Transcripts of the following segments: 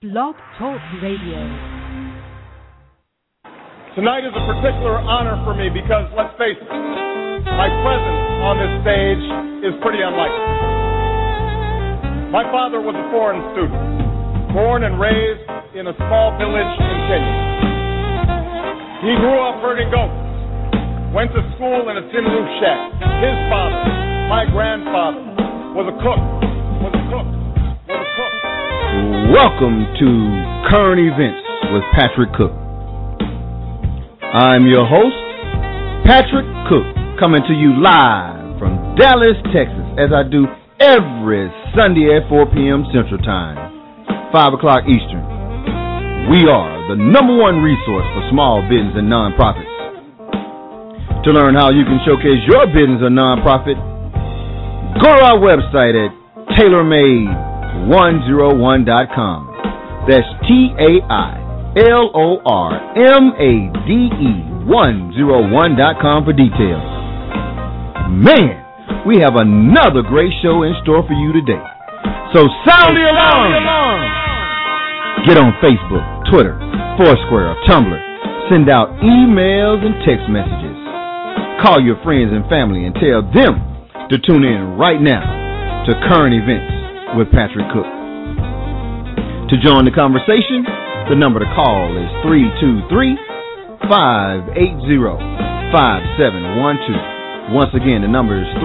Blog Talk Radio. Tonight is a particular honor for me because, let's face it, my presence on this stage is pretty unlikely. My father was a foreign student, born and raised in a small village in Kenya. He grew up herding goats, went to school in a tin roof shack. His father, my grandfather, was a cook. Welcome to Current Events with Patrick Cook. I'm your host, Patrick Cook, coming to you live from Dallas, Texas, as I do every Sunday at 4 p.m. Central Time, 5 o'clock Eastern. We are the #1 resource for small business and nonprofits. To learn how you can showcase your business or nonprofit, go to our website at tailormade101.com. That's TAILORMADE101.com for details. Man, we have another great show in store for you today. So sound the alarm! Get on Facebook, Twitter, Foursquare, or Tumblr. Send out emails and text messages. Call your friends and family and tell them to tune in right now to Current Events with Patrick Cook. To join the conversation, the number to call is 323-580-5712. Once again, the number is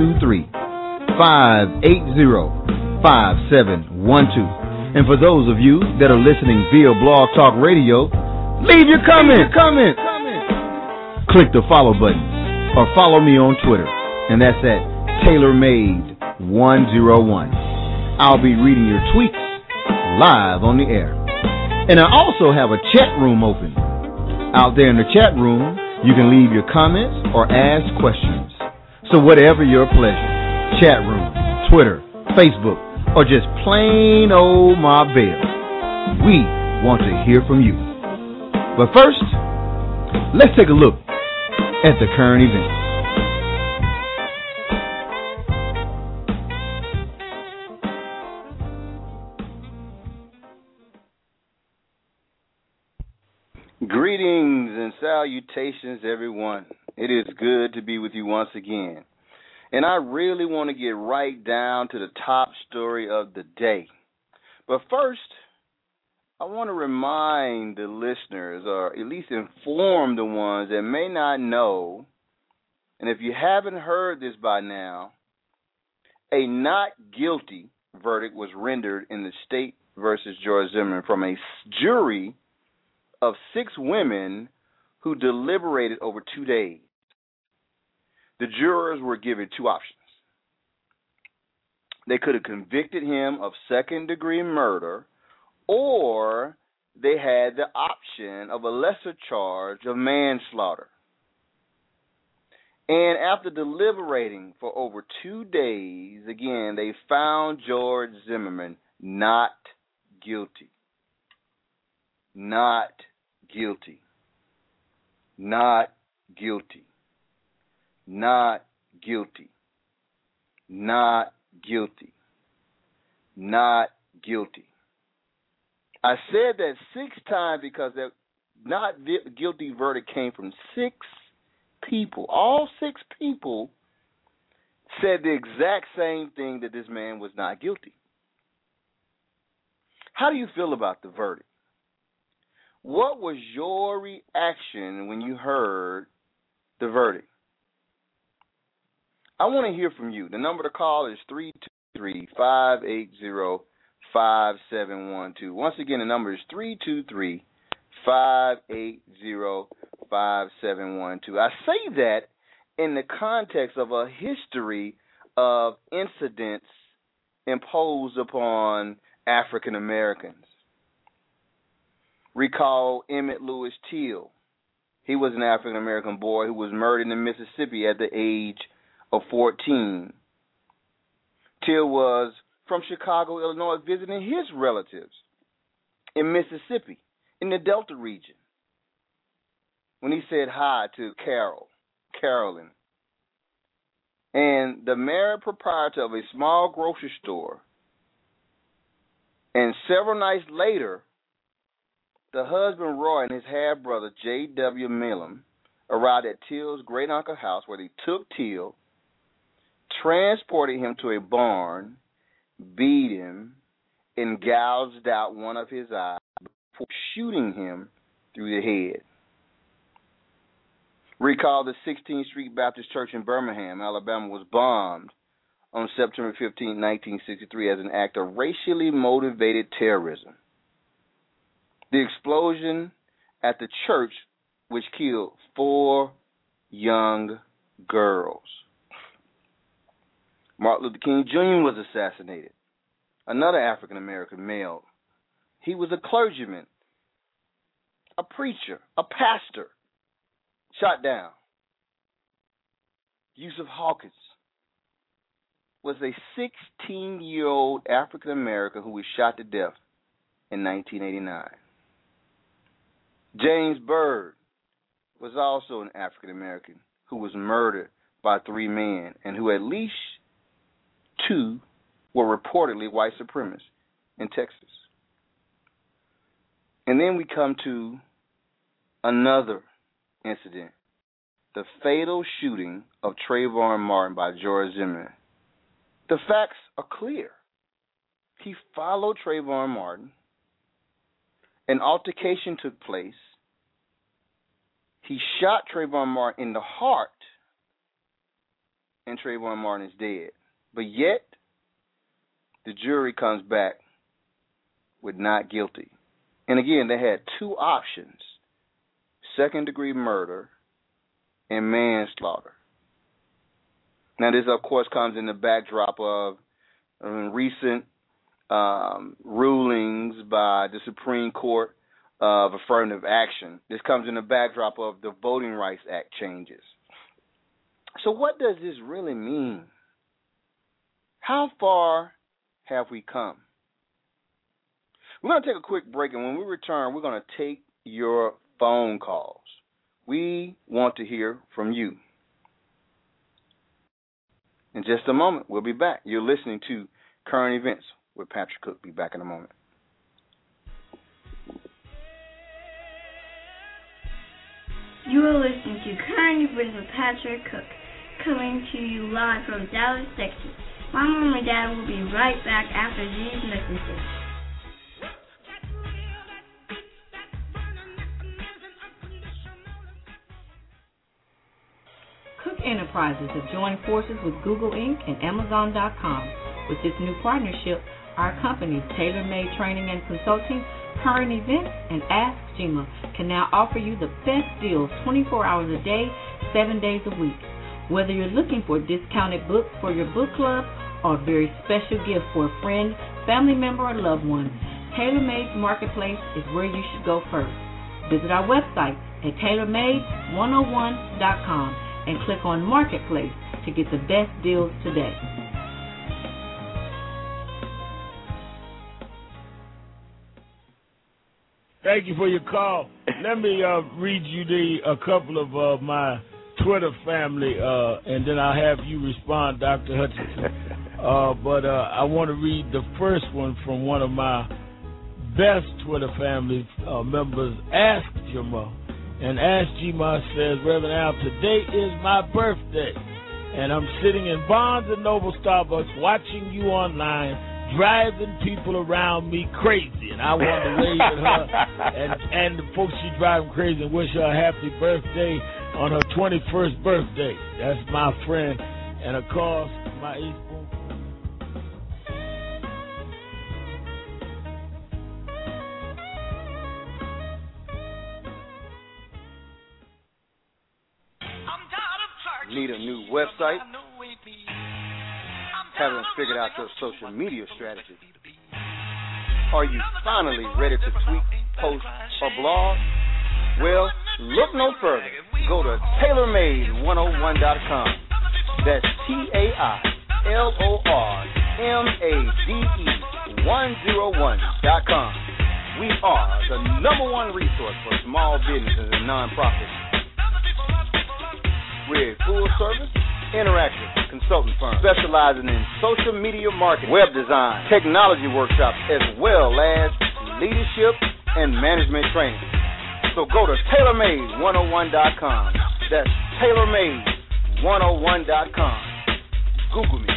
323-580-5712. And for those of you that are listening via Blog Talk Radio, leave your comment. Click the follow button or follow me on Twitter, and that's at TailorMade101. I'll be reading your tweets live on the air. And I also have a chat room open. Out there in the chat room, you can leave your comments or ask questions. So whatever your pleasure, chat room, Twitter, Facebook, or just plain old Ma Bell, we want to hear from you. But first, let's take a look at the current events. Greetings and salutations, everyone. It is good to be with you once again. And I really want to get right down to the top story of the day. But first, I want to remind the listeners, or at least inform the ones that may not know, and if you haven't heard this by now, a not guilty verdict was rendered in the State versus George Zimmerman from a jury of 6 women who deliberated over 2 days. The jurors were given 2 options. They could have convicted him of second-degree murder, or they had the option of a lesser charge of manslaughter. And after deliberating for over 2 days, again, they found George Zimmerman not guilty. Not guilty. Not guilty. Not guilty. Not guilty. Not guilty. I said that 6 times because that not guilty verdict came from 6 people. All 6 people said the exact same thing, that this man was not guilty. How do you feel about the verdict? What was your reaction when you heard the verdict? I want to hear from you. The number to call is 323-580-5712. Once again, the number is 323-580-5712. I say that in the context of a history of incidents imposed upon African Americans. Recall Emmett Lewis Till. He was an African American boy who was murdered in Mississippi at the age of 14. Till was from Chicago, Illinois, visiting his relatives in Mississippi, in the Delta region, when he said hi to Carolyn. And the married proprietor of a small grocery store And several nights later, the husband, Roy, and his half-brother, J.W. Milam, arrived at Till's great-uncle house where they took Till, transported him to a barn, beat him, and gouged out one of his eyes before shooting him through the head. Recall the 16th Street Baptist Church in Birmingham, Alabama, was bombed on September 15, 1963, as an act of racially motivated terrorism. The explosion at the church, which killed 4 young girls. Martin Luther King Jr. was assassinated, another African-American male. He was a clergyman, a preacher, a pastor, shot down. Yusuf Hawkins was a 16-year-old African-American who was shot to death in 1989. James Byrd was also an African-American who was murdered by 3 men, and who at least 2 were reportedly white supremacists in Texas. And then we come to another incident, the fatal shooting of Trayvon Martin by George Zimmerman. The facts are clear. He followed Trayvon Martin. An altercation took place. He shot Trayvon Martin in the heart, and Trayvon Martin is dead. But yet, the jury comes back with not guilty. And again, they had 2 options: second-degree murder and manslaughter. Now, this, of course, comes in the backdrop of recent rulings by the Supreme Court of affirmative action. This comes in the backdrop of the Voting Rights Act changes. So what does this really mean? How far have we come? We're going to take a quick break, and when we return, we're going to take your phone calls. We want to hear from you. In just a moment, we'll be back. You're listening to Current Events with Patrick Cook. Be back in a moment. You are listening to Current Events with Patrick Cook, coming to you live from Dallas, Texas. My mom and dad will be right back after these messages. Cook Enterprises have joined forces with Google Inc. and Amazon.com. With this new partnership, our companies, Tailor Made Training and Consulting, Current Events, and Ask Jima, can now offer you the best deals 24 hours a day, 7 days a week. Whether you're looking for discounted books for your book club or a very special gift for a friend, family member, or loved one, Tailor Made's Marketplace is where you should go first. Visit our website at tailormade101.com and click on Marketplace to get the best deals today. Thank you for your call. Let me read you a couple of my Twitter family, and then I'll have you respond, Dr. Hutchinson. But I want to read the first one from one of my best Twitter family members, Ask Jima. And Ask Jima says, Reverend Al, today is my birthday, and I'm sitting in Barnes & Noble Starbucks watching you online, driving people around me crazy. And I want to wave at her and the folks she driving crazy and wish her a happy birthday on her 21st birthday. That's my friend. And, of course, my East Spoon. Need a new website? Haven't figured out your social media strategy? Are you finally ready to tweet, post, or blog? Well, look no further. Go to TailorMade101.com. That's TailorMade101.com. We are the #1 resource for small businesses and nonprofits. We're full service, Interactive consulting firm specializing in social media marketing, web design, technology workshops, as well as leadership and management training. So go to TaylorMade101.com. That's TaylorMade101.com. Google me.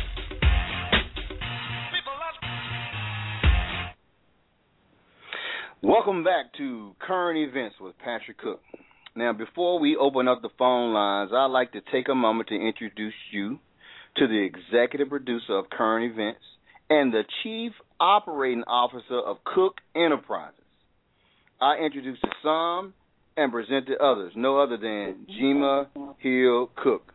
Welcome back to Current Events with Patrick Cook. Now, before we open up the phone lines, I'd like to take a moment to introduce you to the executive producer of Current Events and the chief operating officer of Cook Enterprises. I introduce to some and present to others, no other than Jima Hill Cook.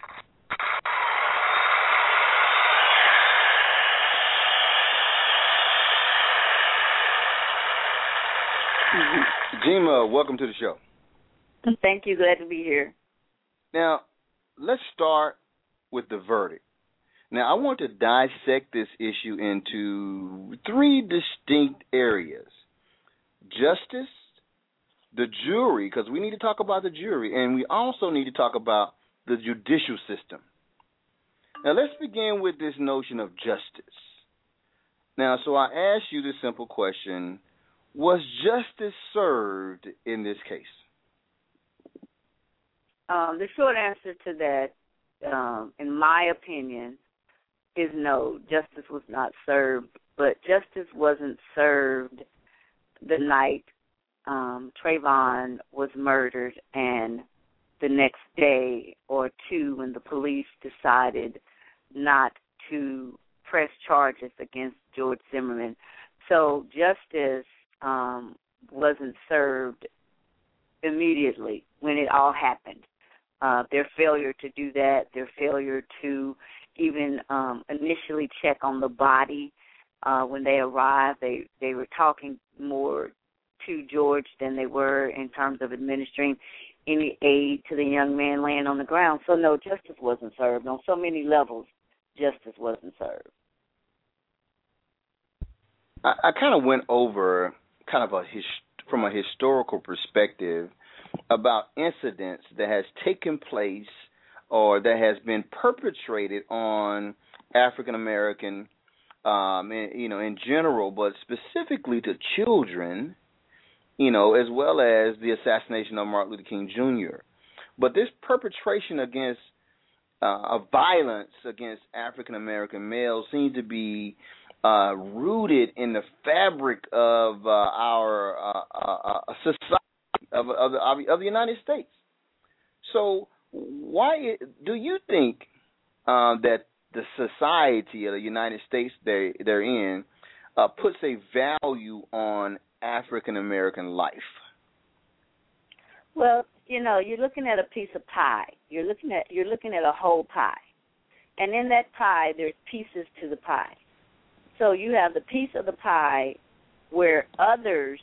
Jima, welcome to the show. Thank you. Glad to be here. Now, let's start with the verdict. Now, I want to dissect this issue into three distinct areas. Justice, the jury, because we need to talk about the jury, and we also need to talk about the judicial system. Now, let's begin with this notion of justice. Now, so I ask you the simple question, was justice served in this case? The short answer to that, in my opinion, is no. Justice was not served, but justice wasn't served the night Trayvon was murdered and the next day or two when the police decided not to press charges against George Zimmerman. So justice wasn't served immediately when it all happened. Their failure to do that, their failure to even initially check on the body when they arrived, they were talking more to George than they were in terms of administering any aid to the young man laying on the ground. So, no, justice wasn't served. On so many levels, justice wasn't served. I kind of went over kind of from a historical perspective about incidents that has taken place or that has been perpetrated on African American, in general, but specifically to children, as well as the assassination of Martin Luther King Jr. But this perpetration against of violence against African American males seems to be rooted in the fabric of our society of the United States. So, why do you think that the society of the United States they're in puts a value on African American life? Well, you're looking at a piece of pie. You're looking at a whole pie, and in that pie, there's pieces to the pie. So you have the piece of the pie where others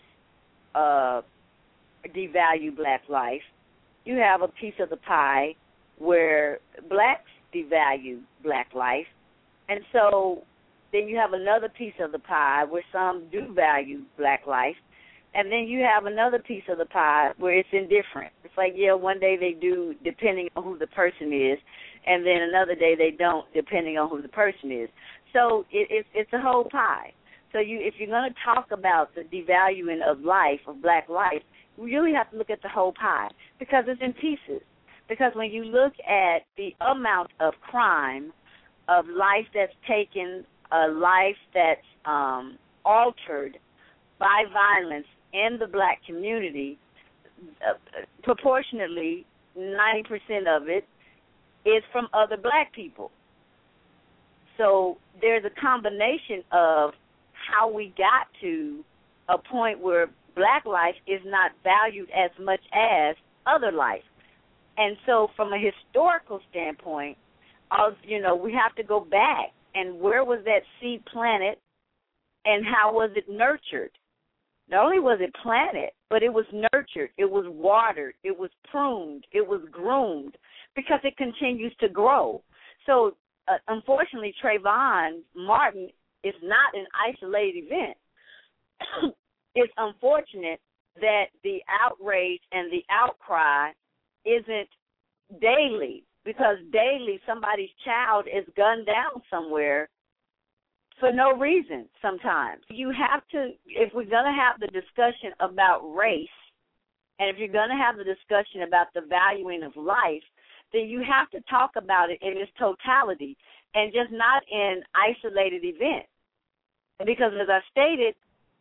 devalue black life. You have a piece of the pie where blacks devalue black life. And so then you have another piece of the pie where some do value black life. And then you have another piece of the pie where it's indifferent. It's like, one day they do depending on who the person is, and then another day they don't depending on who the person is. So it's a whole pie. So if you're going to talk about the devaluing of life, of black life, you really have to look at the whole pie because it's in pieces. Because when you look at the amount of crime, of life that's taken, a life that's altered by violence in the black community, proportionately 90% of it is from other black people. So there's a combination of how we got to a point where black life is not valued as much as other life. And so from a historical standpoint, we have to go back and where was that seed planted and how was it nurtured? Not only was it planted, but it was nurtured, it was watered, it was pruned, it was groomed because it continues to grow. So unfortunately, Trayvon Martin is not an isolated event. It's unfortunate that the outrage and the outcry isn't daily because daily somebody's child is gunned down somewhere for no reason sometimes. You have to, if we're going to have the discussion about race, and if you're going to have the discussion about the valuing of life, then you have to talk about it in its totality and just not in isolated events. Because as I stated,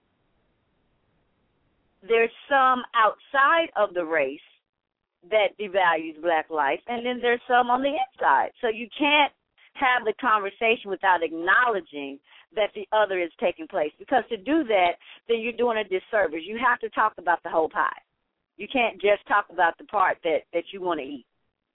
there's some outside of the race that devalues black life, and then there's some on the inside. So you can't have the conversation without acknowledging that the other is taking place. Because to do that, then you're doing a disservice. You have to talk about the whole pie. You can't just talk about the part that you want to eat.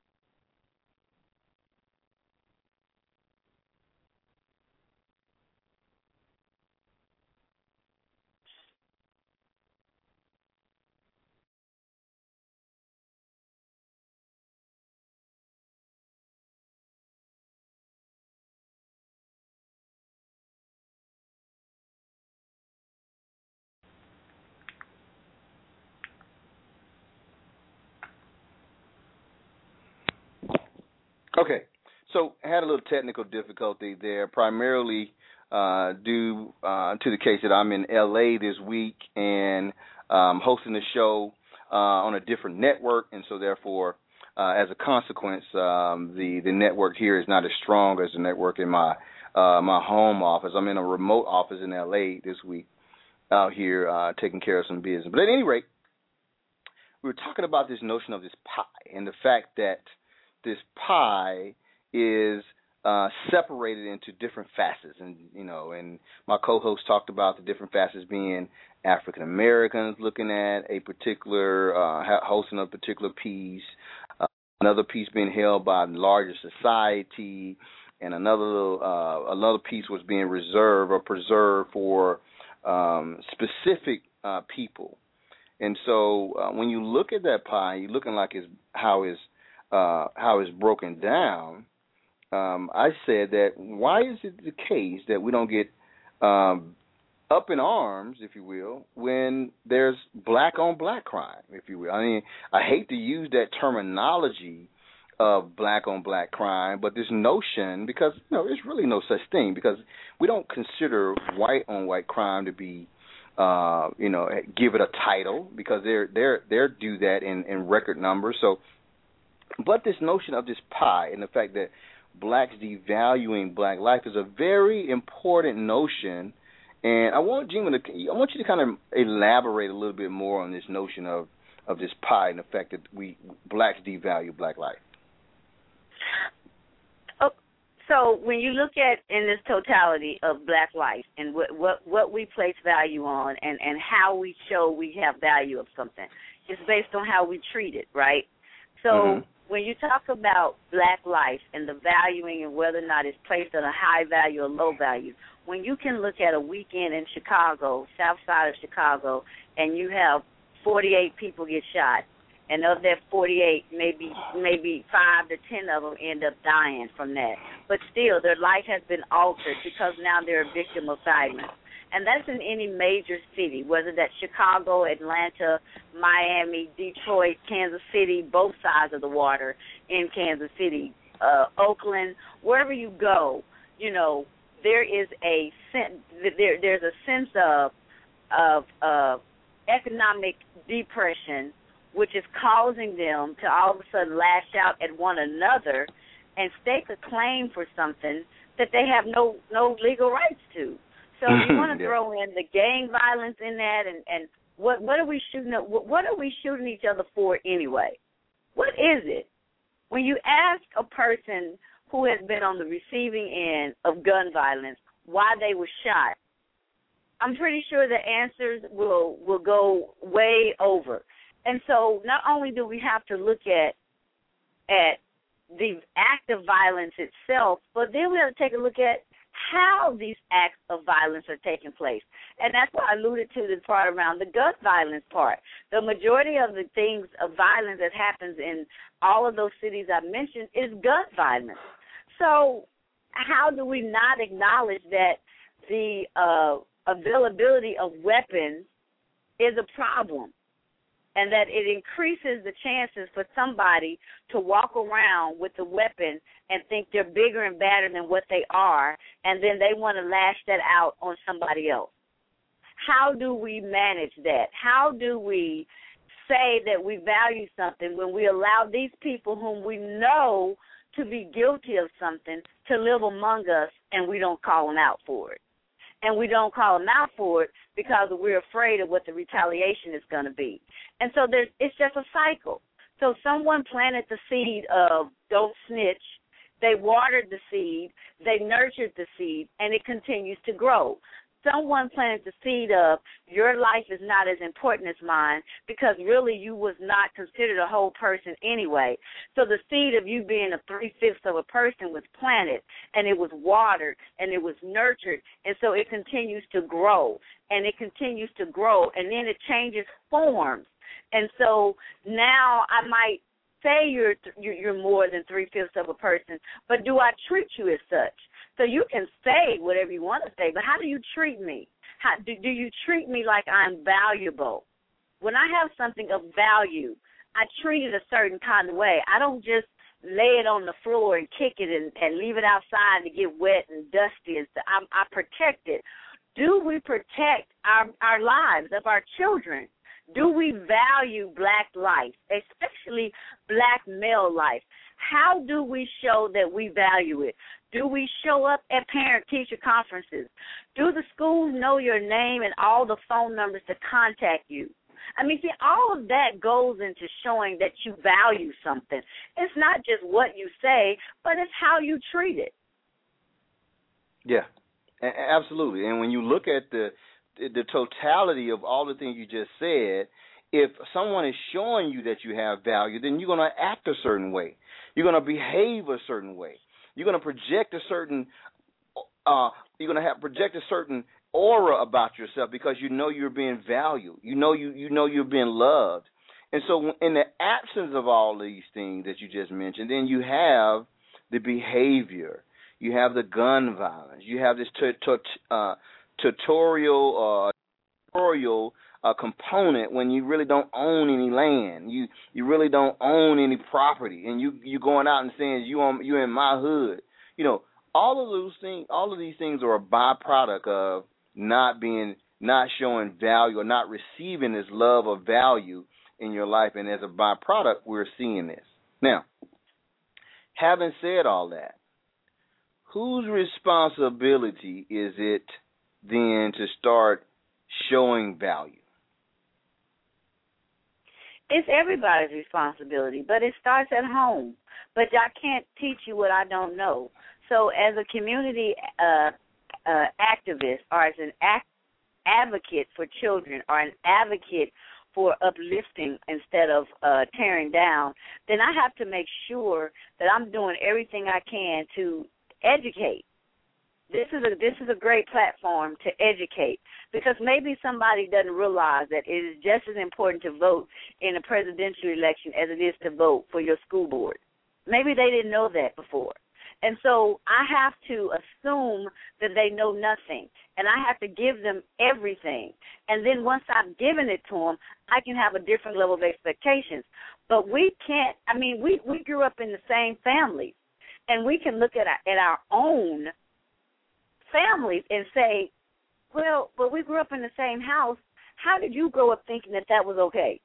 Okay, so I had a little technical difficulty there, primarily due to the case that I'm in L.A. this week and hosting the show on a different network, and so therefore, as a consequence, the network here is not as strong as the network in my home office. I'm in a remote office in L.A. this week out here taking care of some business. But at any rate, we were talking about this notion of this pie and the fact that this pie is separated into different facets, and my co-host talked about the different facets being African Americans looking at a particular hosting a particular piece, another piece being held by the larger society, and another piece was being reserved or preserved for specific people. And so when you look at that pie, you're looking like how it's broken down. I said that why is it the case that we don't get up in arms, if you will, when there's black-on-black crime, if you will? I mean, I hate to use that terminology of black-on-black crime, but this notion, because there's really no such thing, because we don't consider white-on-white crime to be, give it a title, because they're do that in record numbers. So, but this notion of this pie and the fact that blacks devaluing black life is a very important notion, and I want you to kind of elaborate a little bit more on this notion of this pie and the fact that blacks devalue black life. Oh, so when you look at in this totality of black life and what we place value on and how we show we have value of something, it's based on how we treat it, right? So when you talk about black life and the valuing and whether or not it's placed at a high value or low value, when you can look at a weekend in Chicago, south side of Chicago, and you have 48 people get shot, and of that 48, maybe 5 to 10 of them end up dying from that. But still, their life has been altered because now they're a victim of violence. And that's in any major city, whether that's Chicago, Atlanta, Miami, Detroit, Kansas City, both sides of the water in Kansas City, Oakland, wherever you go, there is there's a sense of economic depression, which is causing them to all of a sudden lash out at one another and stake a claim for something that they have no legal rights to. So you want to throw in the gang violence in that, and what are we shooting at? What are we shooting each other for anyway? What is it? When you ask a person who has been on the receiving end of gun violence why they were shot, I'm pretty sure the answers will go way over. And so not only do we have to look at the act of violence itself, but then we have to take a look at how these acts of violence are taking place. And that's why I alluded to the part around the gun violence part. The majority of the things of violence that happens in all of those cities I mentioned is gun violence. So how do we not acknowledge that the availability of weapons is a problem? and that it increases the chances for somebody to walk around with a weapon and think they're bigger and badder than what they are, and then they want to lash that out on somebody else. How do we manage that? How do we say that we value something when we allow these people whom we know to be guilty of something to live among us, and we don't call them out for it? And we don't call them out for it because we're afraid of what the retaliation is going to be. And so it's just a cycle. So someone planted the seed of don't snitch. They watered the seed. They nurtured the seed, and it continues to grow. Someone planted the seed of your life is not as important as mine because really you was not considered a whole person anyway. So the seed of you being a 3/5 of a person was planted, and it was watered, and it was nurtured, and so it continues to grow, and it continues to grow, and then it changes forms. And so now I might say you're more than 3/5 of a person, but do I treat you as such? So you can say whatever you want to say, but how do you treat me? How do you treat me like I'm valuable? When I have something of value, I treat it a certain kind of way. I don't just lay it on the floor and kick it and leave it outside to get wet and dusty. I protect it. Do we protect our lives of our children? Do we value black life, especially black male life? How do we show that we value it? Do we show up at parent-teacher conferences? Do the schools know your name and all the phone numbers to contact you? I mean, see, all of that goes into showing that you value something. It's not just what you say, but it's how you treat it. Yeah, absolutely. And when you look at the totality of all the things you just said, if someone is showing you that you have value, then you're going to act a certain way. You're going to behave a certain way. You're going to project a certain project a certain aura about yourself because you know you're being valued. You know you're being loved. And so in the absence of all these things that you just mentioned, then you have the behavior. You have the gun violence. You have this tutorial component when you really don't own any land. You really don't own any property, and you going out and saying you in my hood. You know, all of these things are a byproduct of not showing value or not receiving this love or value in your life, and as a byproduct, we're seeing this. Now, having said all that, whose responsibility is it then to start showing value? It's everybody's responsibility, but it starts at home. But I can't teach you what I don't know. So as a community activist or as an advocate for children or an advocate for uplifting instead of tearing down, then I have to make sure that I'm doing everything I can to educate. This is a great platform to educate because maybe somebody doesn't realize that it is just as important to vote in a presidential election as it is to vote for your school board. Maybe they didn't know that before. And so I have to assume that they know nothing, and I have to give them everything. And then once I've given it to them, I can have a different level of expectations. But we can't, we grew up in the same families, and we can look at our own families and say, well, but we grew up in the same house. How did you grow up thinking that was okay?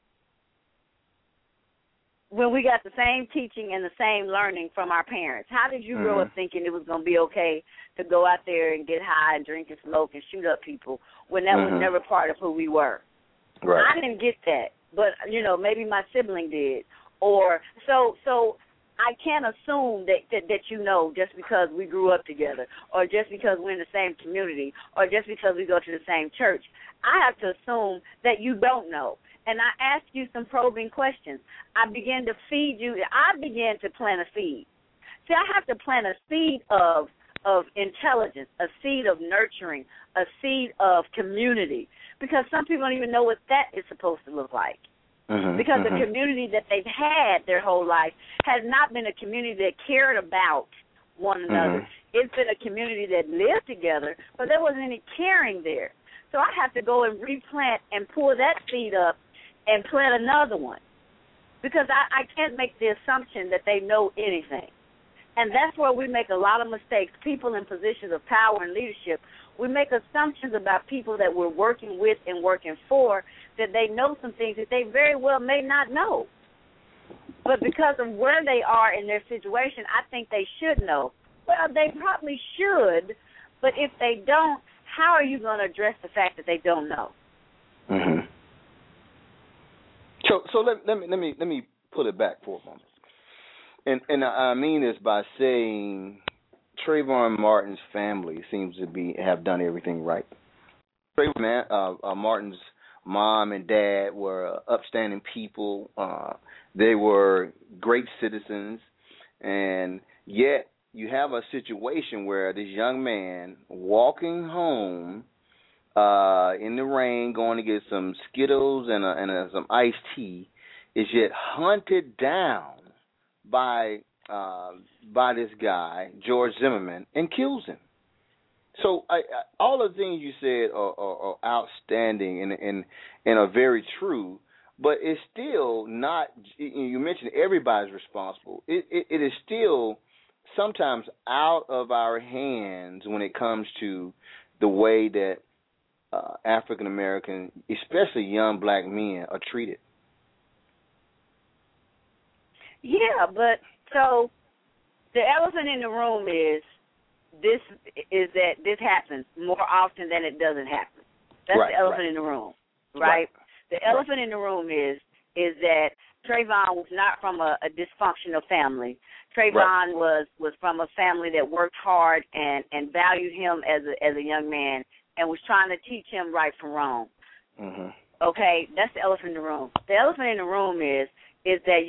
When we got the same teaching and the same learning from our parents, how did you grow up thinking it was going to be okay to go out there and get high and drink and smoke and shoot up people when that was never part of who we were? Right. I didn't get that, but, maybe my sibling did. Or so I can't assume that you know just because we grew up together or just because we're in the same community or just because we go to the same church. I have to assume that you don't know. And I ask you some probing questions. I begin to feed you. I begin to plant a seed. See, I have to plant a seed of intelligence, a seed of nurturing, a seed of community, because some people don't even know what that is supposed to look like. Because the community that they've had their whole life has not been a community that cared about one another. It's been a community that lived together, but there wasn't any caring there. So I have to go and replant and pull that seed up and plant another one. Because I can't make the assumption that they know anything. And that's where we make a lot of mistakes. People in positions of power and leadership, we make assumptions about people that we're working with and working for, that they know some things that they very well may not know. But because of where they are in their situation, I think they should know. Well, they probably should, but if they don't, how are you going to address the fact that they don't know? Mm-hmm. So let me put it back for a moment, and I mean this by saying Trayvon Martin's family seems to have done everything right. Trayvon Martin's mom and dad were upstanding people. They were great citizens, and yet you have a situation where this young man walking home in the rain, going to get some Skittles and some iced tea, is yet hunted down by this guy, George Zimmerman, and kills him. So all the things you said are outstanding and are very true, but it's still not. You mentioned everybody's responsible. It is still sometimes out of our hands when it comes to the way that African American, especially young black men, are treated. Yeah, but so the elephant in the room is that this happens more often than it doesn't happen. That's right, the elephant in the room, right? The elephant in the room is that Trayvon was not from a dysfunctional family. Trayvon was from a family that worked hard and valued him as a young man and was trying to teach him right from wrong. Mm-hmm. Okay, that's the elephant in the room. The elephant in the room is that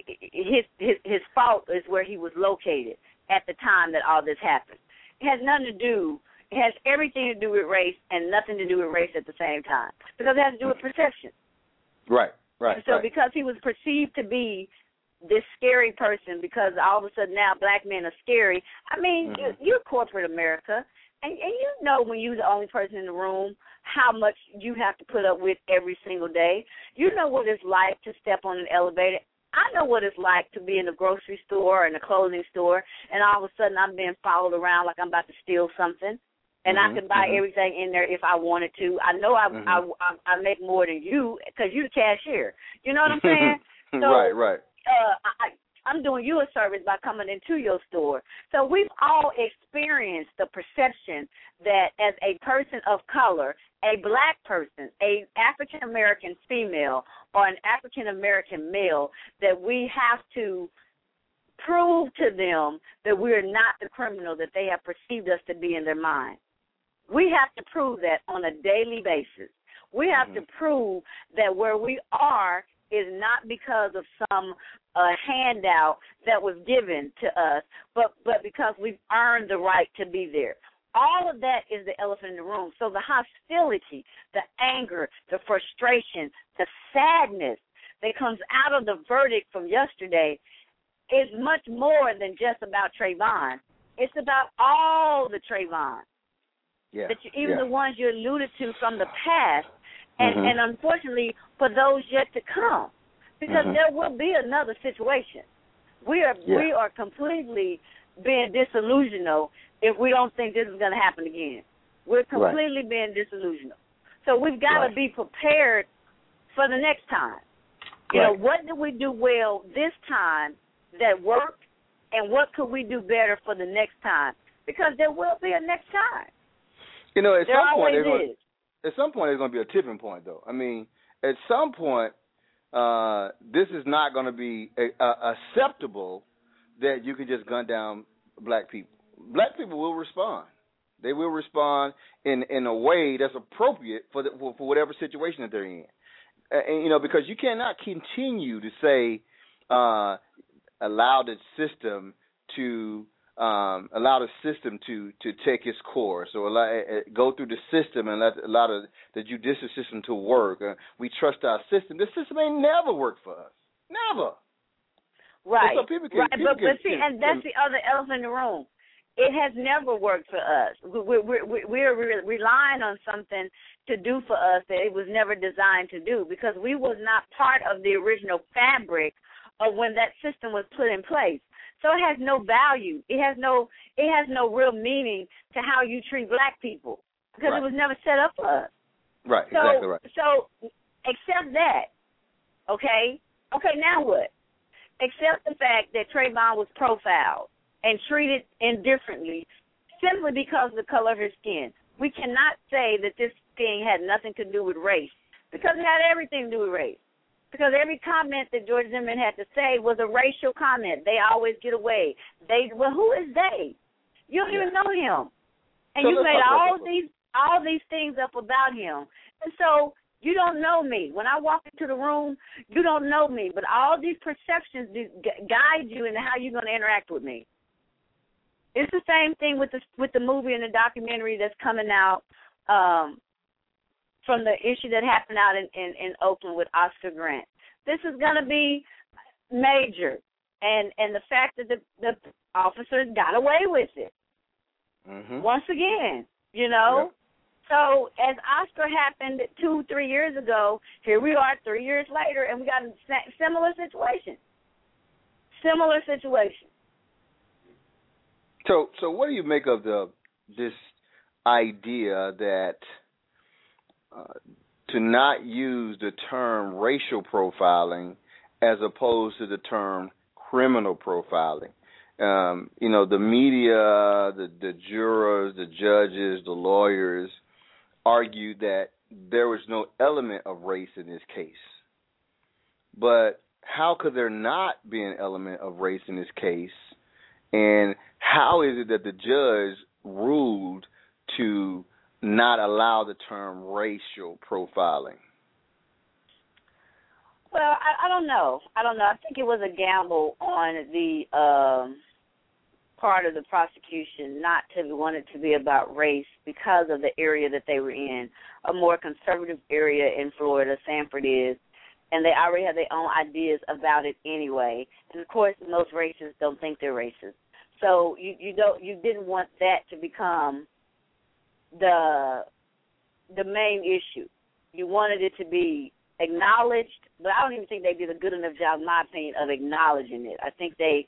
his fault is where he was located at the time that all this happened. It has nothing to do. It has everything to do with race and nothing to do with race at the same time, because it has to do with perception. Right. And so because he was perceived to be this scary person, because all of a sudden now black men are scary. I mean, you're corporate America, and you know when you're the only person in the room how much you have to put up with every single day. You know what it's like to step on an elevator. I know what it's like to be in a grocery store or in a clothing store, and all of a sudden I'm being followed around like I'm about to steal something, and I can buy everything in there if I wanted to. I know I make more than you because you're the cashier. You know what I'm saying? So, right. I'm doing you a service by coming into your store. So we've all experienced the perception that as a person of color, a black person, a African-American female, or an African-American male, that we have to prove to them that we're not the criminal that they have perceived us to be in their mind. We have to prove that on a daily basis. We have to prove that where we are is not because of some handout that was given to us, but because we've earned the right to be there. All of that is the elephant in the room. So the hostility, the anger, the frustration, the sadness that comes out of the verdict from yesterday is much more than just about Trayvon. It's about all the Trayvon. Yeah. Even the ones you alluded to from the past, and unfortunately for those yet to come, because there will be another situation. We are completely being disillusioned if we don't think this is going to happen again. We're completely being disillusioned. So we've got to be prepared for the next time. You know, what did we do well this time that worked, and what could we do better for the next time? Because there will be a next time. You know, at some point there's going to be a tipping point, though. I mean, at some point, this is not going to be acceptable that you can just gun down black people. Black people will respond. They will respond in a way that's appropriate for whatever situation that they're in. And, you know, because you cannot continue to say allow the system to take its course, or go through the system and allow the judicial system to work. We trust our system. The system ain't never worked for us. Never. Right. And so and that's the other elephant in the room. it has never worked for us. We're relying on something to do for us that it was never designed to do, because we was not part of the original fabric of when that system was put in place. So it has no value. It has no real meaning to how you treat black people, because it was never set up for us. Right, exactly right. So accept that, okay? Okay, now what? Accept the fact that Trayvon was profiled and treated indifferently simply because of the color of his skin. We cannot say that this thing had nothing to do with race, because it had everything to do with race. Because every comment that George Zimmerman had to say was a racial comment. They always get away. Who is they? You don't even know him. And so you made all these things up about him. And so you don't know me. When I walk into the room, you don't know me. But all these perceptions guide you into how you're going to interact with me. It's the same thing with the movie and the documentary that's coming out from the issue that happened out in Oakland with Oscar Grant. This is going to be major. And the fact that the officers got away with it. Mm-hmm. Once again, you know. Yep. So as Oscar happened 2-3 years ago, here we are 3 years later, and we got a similar situation. Similar situation. So what do you make of this idea that to not use the term racial profiling as opposed to the term criminal profiling? The media, the jurors, the judges, the lawyers argued that there was no element of race in this case. But how could there not be an element of race in this case? And how is it that the judge ruled to not allow the term racial profiling? Well, I don't know. I think it was a gamble on the part of the prosecution not to want it to be about race because of the area that they were in, a more conservative area in Florida, Sanford is, and they already have their own ideas about it anyway. And of course, most racists don't think they're racist. So you didn't want that to become the main issue. You wanted it to be acknowledged, but I don't even think they did a good enough job, in my opinion, of acknowledging it. I think they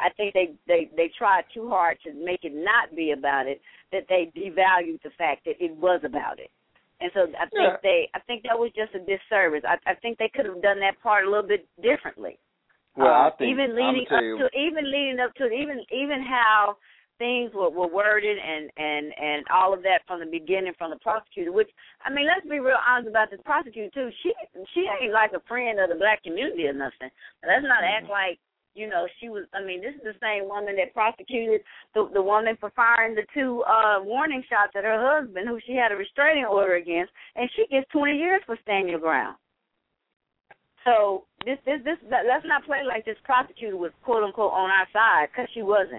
tried too hard to make it not be about it, that they devalued the fact that it was about it. And so I think that was just a disservice. I think they could have done that part a little bit differently. Well, I think even leading up to how things were worded and all of that from the beginning from the prosecutor, which, I mean, let's be real honest about this prosecutor, too. She ain't like a friend of the black community or nothing. Let's not act like, she was, this is the same woman that prosecuted the woman for firing the 2 warning shots at her husband, who she had a restraining order against, and she gets 20 years for standing your ground. So let's not play like this prosecutor was, quote unquote, on our side, because she wasn't.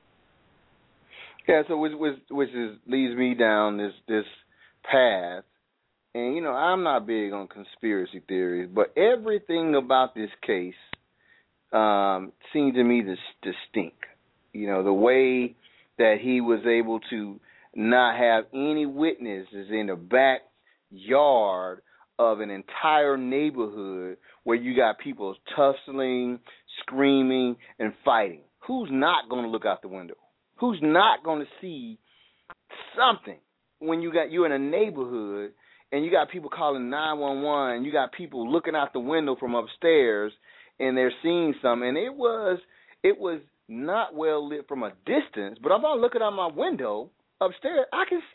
Yeah, so which leads me down this path, and I'm not big on conspiracy theories, but everything about this case seemed to me to stink. The way that he was able to not have any witnesses in the backyard of an entire neighborhood where you got people tussling, screaming, and fighting. Who's not going to look out the window? Who's not going to see something when you're in a neighborhood and you got people calling 911 and you got people looking out the window from upstairs and they're seeing something? And it was not well lit from a distance, but if I'm looking out my window upstairs, I can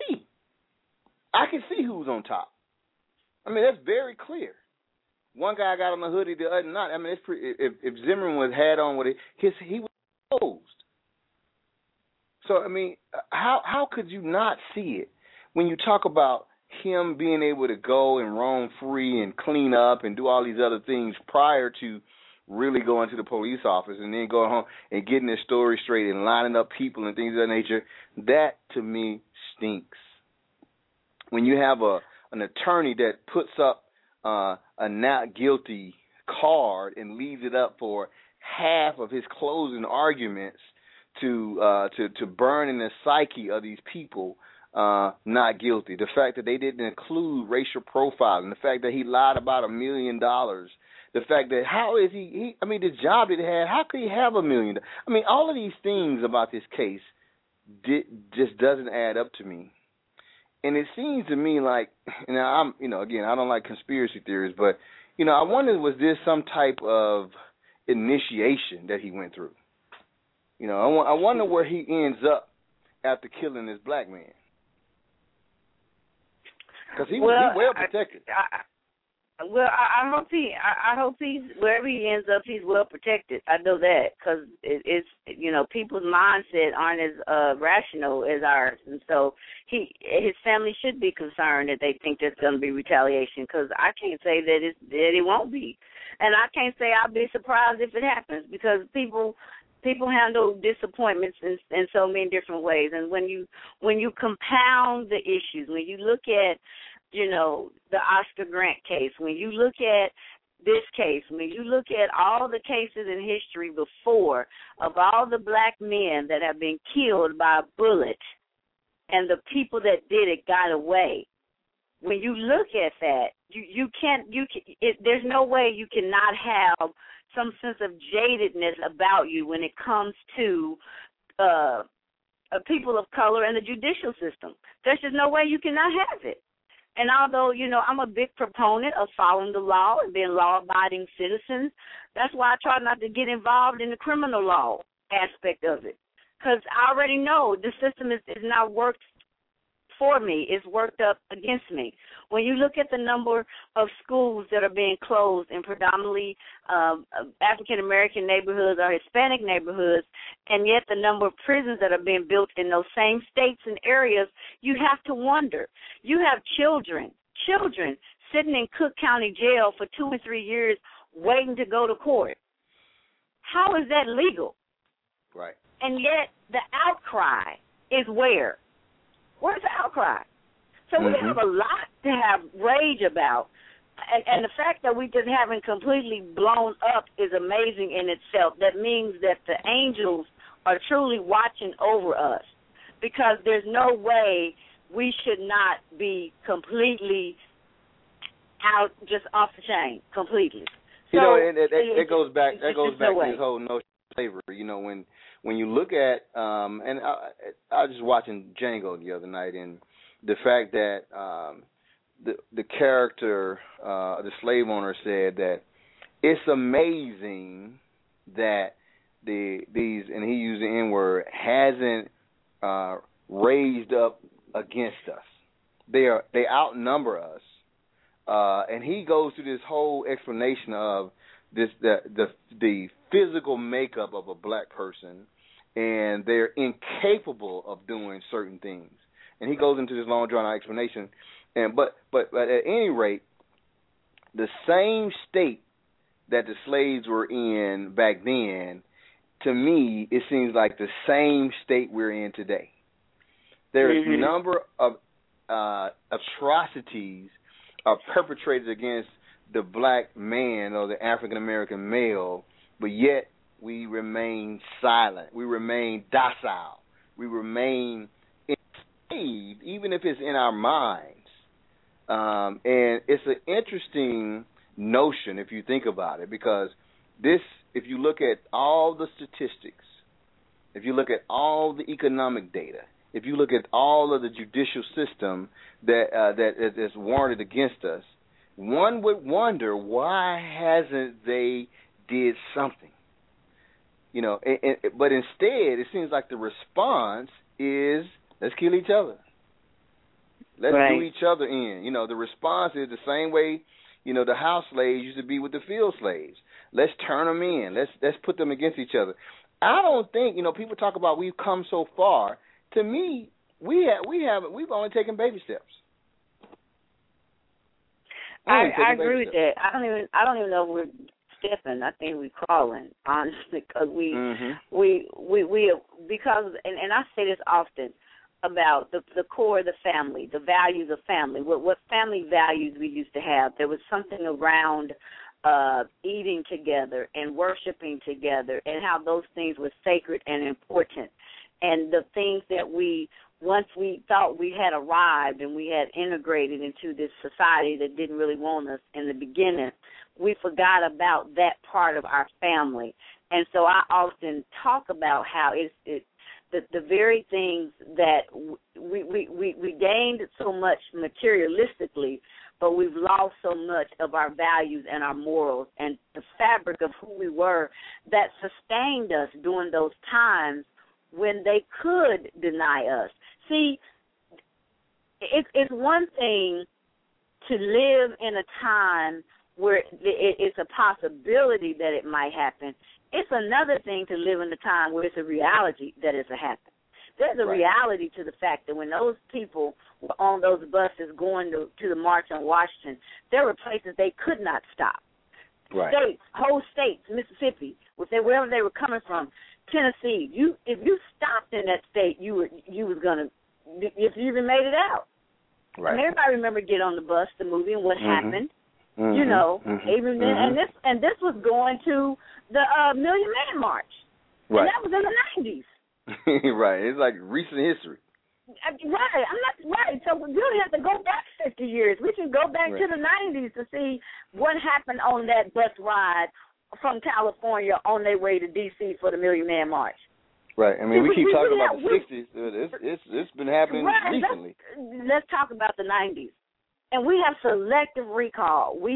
see who's on top. That's very clear. One guy got on the hoodie, the other not. It's if Zimmerman had on what he was exposed. So, how could you not see it when you talk about him being able to go and roam free and clean up and do all these other things prior to really going to the police office and then going home and getting his story straight and lining up people and things of that nature? That, to me, stinks. When you have an attorney that puts up a not guilty card and leaves it up for half of his closing arguments to burn in the psyche of these people not guilty. The fact that they didn't include racial profiling, the fact that he lied about $1 million, the fact that how is he I mean, the job that he had, how could he have $1 million? I mean, all of these things about this case just doesn't add up to me. And it seems to me like, and I'm, again, I don't like conspiracy theories, but, I wonder, was this some type of initiation that he went through? I wonder where he ends up after killing this black man. Because he was well protected. I hope he's wherever he ends up, he's well protected. I know that because it's people's mindset aren't as rational as ours, and so his family should be concerned that they think there's going to be retaliation. Because I can't say that it won't be, and I can't say I'll be surprised if it happens because people handle disappointments in so many different ways, and when you compound the issues, when you look at the Oscar Grant case, when you look at this case, when you look at all the cases in history before of all the black men that have been killed by a bullet and the people that did it got away, when you look at that, there's no way you cannot have some sense of jadedness about you when it comes to people of color and the judicial system. There's just no way you cannot have it. And although, I'm a big proponent of following the law and being law-abiding citizens, that's why I try not to get involved in the criminal law aspect of it. Because I already know the system is not worked for me. It's worked up against me. When you look at the number of schools that are being closed in predominantly African-American neighborhoods or Hispanic neighborhoods, and yet the number of prisons that are being built in those same states and areas, you have to wonder. You have children sitting in Cook County Jail for 2 and 3 years waiting to go to court. How is that legal? Right. And yet the outcry is where? Where's the outcry? So we have a lot to have rage about. And the fact that we just haven't completely blown up is amazing in itself. That means that the angels are truly watching over us because there's no way we should not be completely out, just off the chain, completely. It goes back to this whole notion of slavery. When you look at, and I was just watching Django the other night, and the fact that the character, the slave owner, said that it's amazing that these, and he used the N-word, hasn't raised up against us. They outnumber us, and he goes through this whole explanation of the physical makeup of a black person, and they're incapable of doing certain things. And he goes into this long drawn out explanation. But at any rate, the same state that the slaves were in back then, to me, it seems like the same state we're in today. There's a number of atrocities are perpetrated against the black man or the African-American male, but yet we remain silent. We remain docile. We remain enslaved, even if it's in our minds. And it's an interesting notion if you think about it, because if you look at all the statistics, if you look at all the economic data, if you look at all of the judicial system that is warranted against us, one would wonder, why hasn't they did something? But instead, it seems like the response is, let's kill each other. Let's do each other in. The response is the same way, the house slaves used to be with the field slaves. Let's turn them in. Let's put them against each other. I don't think, people talk about we've come so far. To me, we've only taken baby steps. I agree with that. I don't even know if we're stepping. I think we're crawling, honestly, because because I say this often about the core of the family, the values of family, what family values we used to have. There was something around eating together and worshiping together, and how those things were sacred and important. And the things that once we thought we had arrived and we had integrated into this society that didn't really want us in the beginning, we forgot about that part of our family. And so I often talk about how the very things that we gained so much materialistically, but we've lost so much of our values and our morals and the fabric of who we were that sustained us during those times when they could deny us. See, it's one thing to live in a time where it's a possibility that it might happen. It's another thing to live in a time where it's a reality that it's a happen. There's a reality to the fact that when those people were on those buses going to the March on Washington, there were places they could not stop. Right. States, whole states, Mississippi, wherever they were coming from, Tennessee. If you stopped in that state, you was gonna, if you even made it out. Right. And everybody remember Get on the Bus, the movie, and what happened. You know, even then, and this was going to the Million Man March, and that was in the 90s. Right, it's like recent history. Right, I'm not right. So we don't have to go back 50 years. We can go back to the 90s to see what happened on that bus ride from California on their way to D.C. for the Million Man March. Right. I mean, we keep talking about the 60s. It's been happening recently. Let's talk about the 90s. And we have selective recall. We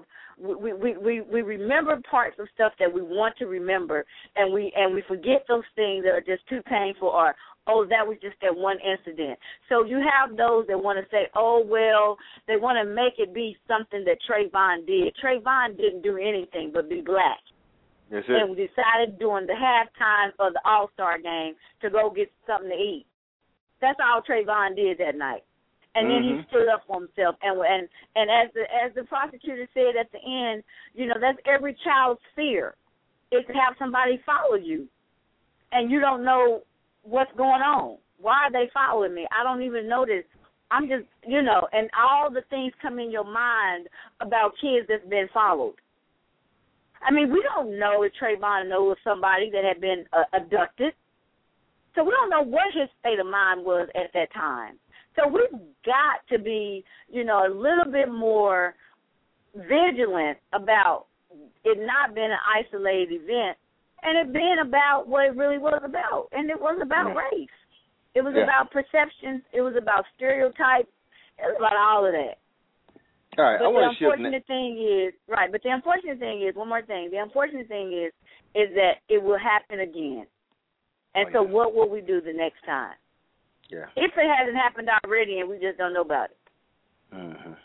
remember parts of stuff that we want to remember, and we forget those things that are just too painful, or that was just that one incident. So you have those that want to say, well, they want to make it be something that Trayvon did. Trayvon didn't do anything but be black. Yes, and we decided during the halftime of the All-Star game to go get something to eat. That's all Trayvon did that night. And then he stood up for himself. And as the prosecutor said at the end, you know, that's every child's fear, is to have somebody follow you, and you don't know what's going on. Why are they following me? I don't even know this. I'm just, you know, and all the things come in your mind about kids that's been followed. I mean, we don't know if Trayvon knows somebody that had been abducted. So we don't know what his state of mind was at that time. So we've got to be, you know, a little bit more vigilant about it not being an isolated event and it being about what it really was about. And it was about race. It was about perceptions. It was about stereotypes. It was about all of that. All right, but I want to shift. But the unfortunate thing is, one more thing. The unfortunate thing is that it will happen again. And so what will we do the next time? Yeah. If it hasn't happened already and we just don't know about it. Mm-hmm.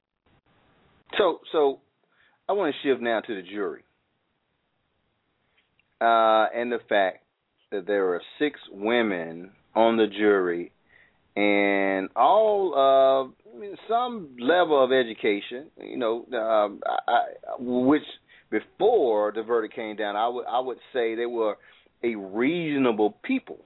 So I want to shift now to the jury. And the fact that there are 6 women on the jury and all of some level of education, you know, which before the verdict came down, I would say they were a reasonable people.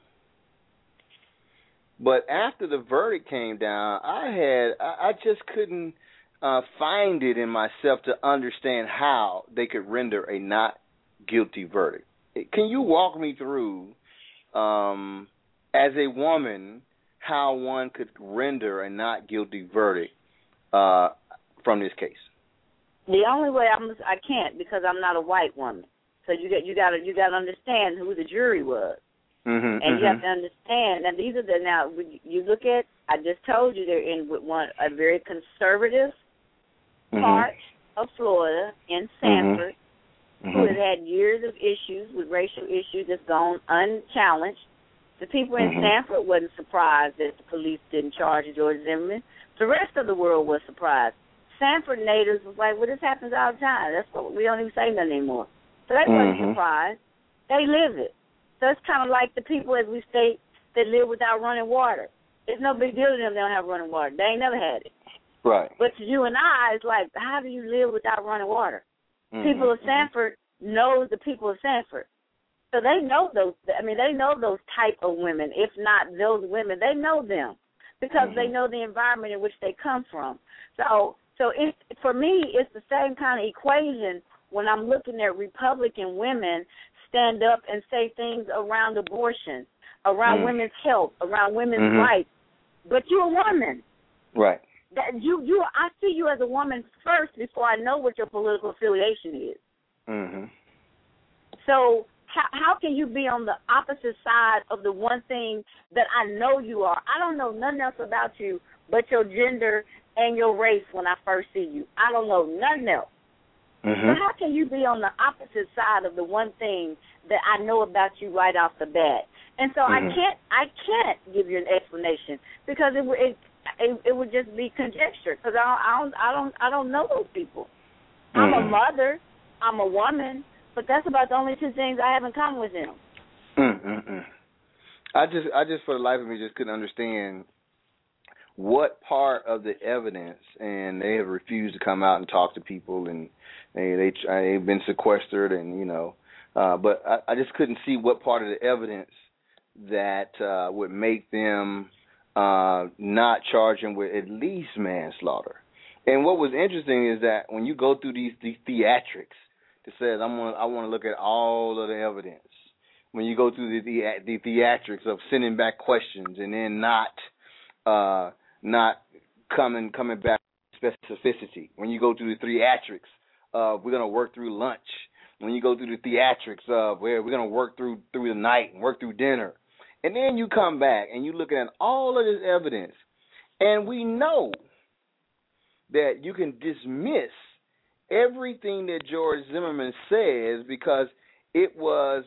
But after the verdict came down, I just couldn't find it in myself to understand how they could render a not guilty verdict. Can you walk me through, as a woman, how one could render a not guilty verdict from this case? The only way I can't, because I'm not a white woman. So you got to understand who the jury was. And you have to understand, and these are now you look at, I just told you they're in a very conservative part of Florida, in Sanford, who has had years of issues with racial issues that's gone unchallenged. The people in Sanford wasn't surprised that the police didn't charge George Zimmerman. The rest of the world was surprised. Sanford natives was like, well, this happens all the time. That's what we don't even say nothing anymore. So they wasn't surprised. They live it. So it's kind of like the people, as we state, that live without running water. It's no big deal to them they don't have running water. They ain't never had it. Right. But to you and I, it's like, how do you live without running water? People of Sanford know the people of Sanford. So they know those, they know those type of women. If not those women, they know them because they know the environment in which they come from. So So for me, it's the same kind of equation when I'm looking at Republican women stand up and say things around abortion, around women's health, around women's rights. But you're a woman. Right. That I see you as a woman first before I know what your political affiliation is. Mm-hmm. So how can you be on the opposite side of the one thing that I know you are? I don't know nothing else about you but your gender and your race when I first see you. I don't know nothing else. Mm-hmm. So how can you be on the opposite side of the one thing that I know about you right off the bat? And so I can't give you an explanation because it would just be conjecture because I don't know those people. I'm a mother, I'm a woman, but that's about the only two things I have in common with them. I just for the life of me just couldn't understand what part of the evidence, and they have refused to come out and talk to people, and they've been sequestered, and but I just couldn't see what part of the evidence that would make them not charge him with at least manslaughter. And what was interesting is that when you go through these theatrics, that says I want to look at all of the evidence. When you go through the theatrics of sending back questions and then not coming back with specificity. When you go through the theatrics of we're going to work through lunch. When you go through the theatrics of where we're going to work through the night and work through dinner. And then you come back and you're looking at all of this evidence. And we know that you can dismiss everything that George Zimmerman says because it was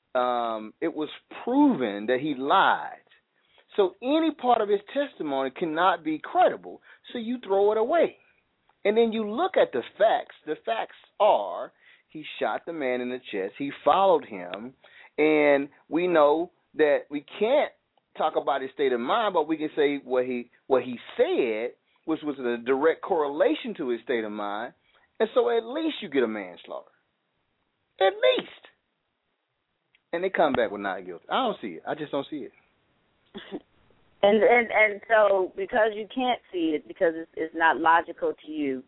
proven that he lied. So any part of his testimony cannot be credible, so you throw it away. And then you look at the facts. The facts are he shot the man in the chest. He followed him. And we know that we can't talk about his state of mind, but we can say what he said, which was a direct correlation to his state of mind. And so at least you get a manslaughter. At least. And they come back with not guilty. I don't see it. I just don't see it. And so because you can't see it, because it's not logical to you,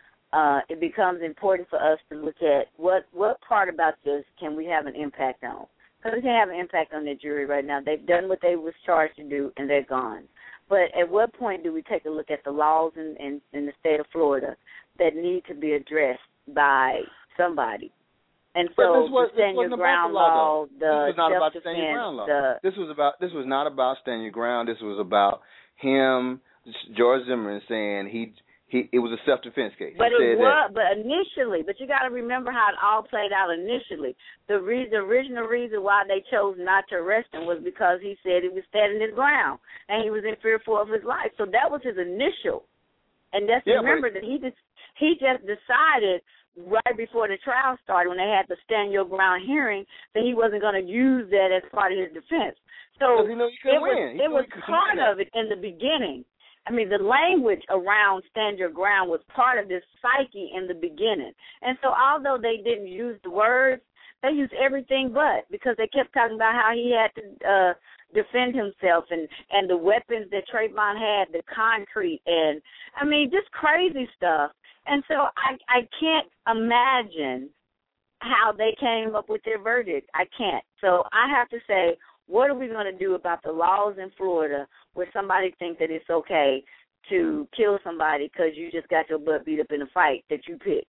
it becomes important for us to look at what part about this can we have an impact on. Because we can't have an impact on the jury right now. They've done what they was charged to do, and they're gone. But at what point do we take a look at the laws in the state of Florida that need to be addressed by somebody? And so the stand your ground law, the self-defense, this was not about stand your ground. This was about him, George Zimmerman, saying it was a self-defense case. But initially, but you got to remember how it all played out initially. The original reason why they chose not to arrest him was because he said he was standing his ground and he was in fear of his life. So that was his initial. And remember that he just decided right before the trial started, when they had the stand your ground hearing, that he wasn't going to use that as part of his defense. So it was part of it in the beginning. I mean, the language around stand your ground was part of this psyche in the beginning. And so although they didn't use the words, they used everything but, because they kept talking about how he had to defend himself and the weapons that Trayvon had, the concrete, and, I mean, just crazy stuff. And so I can't imagine how they came up with their verdict. I can't. So I have to say, what are we going to do about the laws in Florida where somebody thinks that it's okay to kill somebody because you just got your butt beat up in a fight that you picked?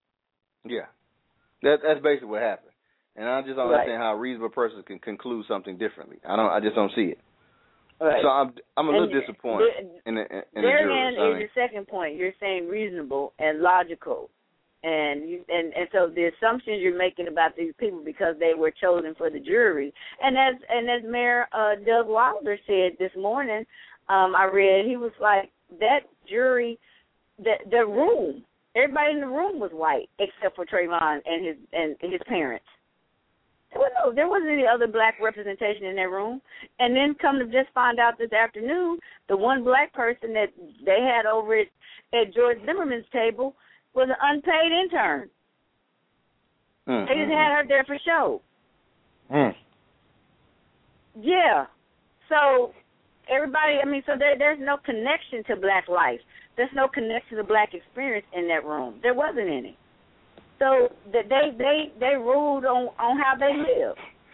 Yeah. That's basically what happened. And I just don't understand how a reasonable person can conclude something differently. I just don't see it. Right. So I'm a little disappointed in the jurors. Therein is the second point. You're saying reasonable and logical. And so the assumptions you're making about these people because they were chosen for the jury, and as Mayor Doug Wilder said this morning, I read, he was like, that jury, the room, everybody in the room was white except for Trayvon and his parents. Well, there wasn't any other black representation in that room. And then come to just find out this afternoon, the one black person that they had over at George Zimmerman's table was an unpaid intern. Mm-hmm. They just had her there for show. Mm. Yeah. So everybody, I mean, so there's no connection to black life. There's no connection to black experience in that room. There wasn't any. So they ruled on how they live.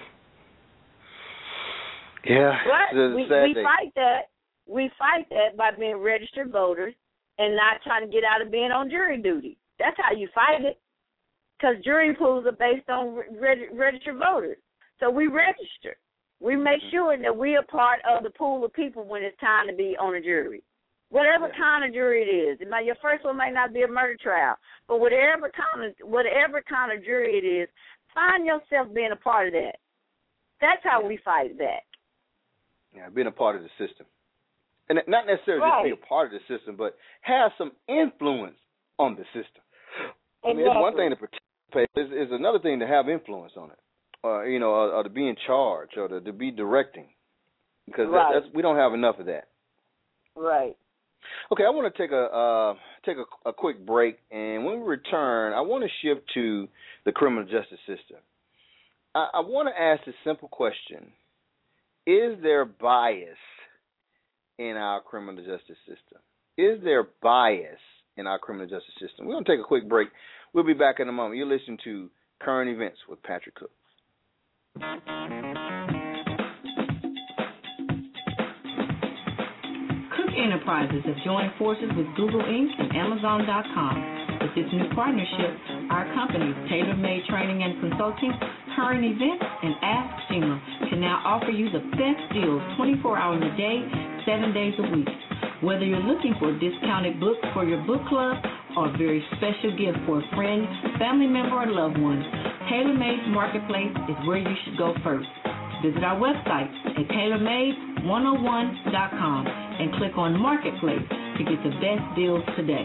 Yeah, but we fight that. We fight that by being registered voters and not trying to get out of being on jury duty. That's how you fight it, because jury pools are based on registered voters. So we register. We make sure that we are part of the pool of people when it's time to be on a jury. Whatever kind of jury it is. Your first one may not be a murder trial, but whatever kind of jury it is, find yourself being a part of that. That's how we fight back. Yeah, being a part of the system. And not necessarily just be a part of the system, but have some influence on the system. I mean, it's one thing to participate. It's another thing to have influence on it, or to be in charge, or to be directing, because we don't have enough of that. Right. Okay, I want to take a quick break, and when we return, I want to shift to the criminal justice system. I want to ask this simple question: is there bias in our criminal justice system? Is there bias in our criminal justice system? We're going to take a quick break. We'll be back in a moment. You're listening to Current Events with Patrick Cook. Cook Enterprises have joined forces with Google Inc. and Amazon.com. With this new partnership, our companies, Tailor Made Training and Consulting, Current Events, and Ask Gima, can now offer you the best deals 24 hours a day, 7 days a week. Whether you're looking for discounted books for your book club or a very special gift for a friend, family member, or loved one, Tailor Made Marketplace is where you should go first. Visit our website at tailormade101.com and click on Marketplace to get the best deals today.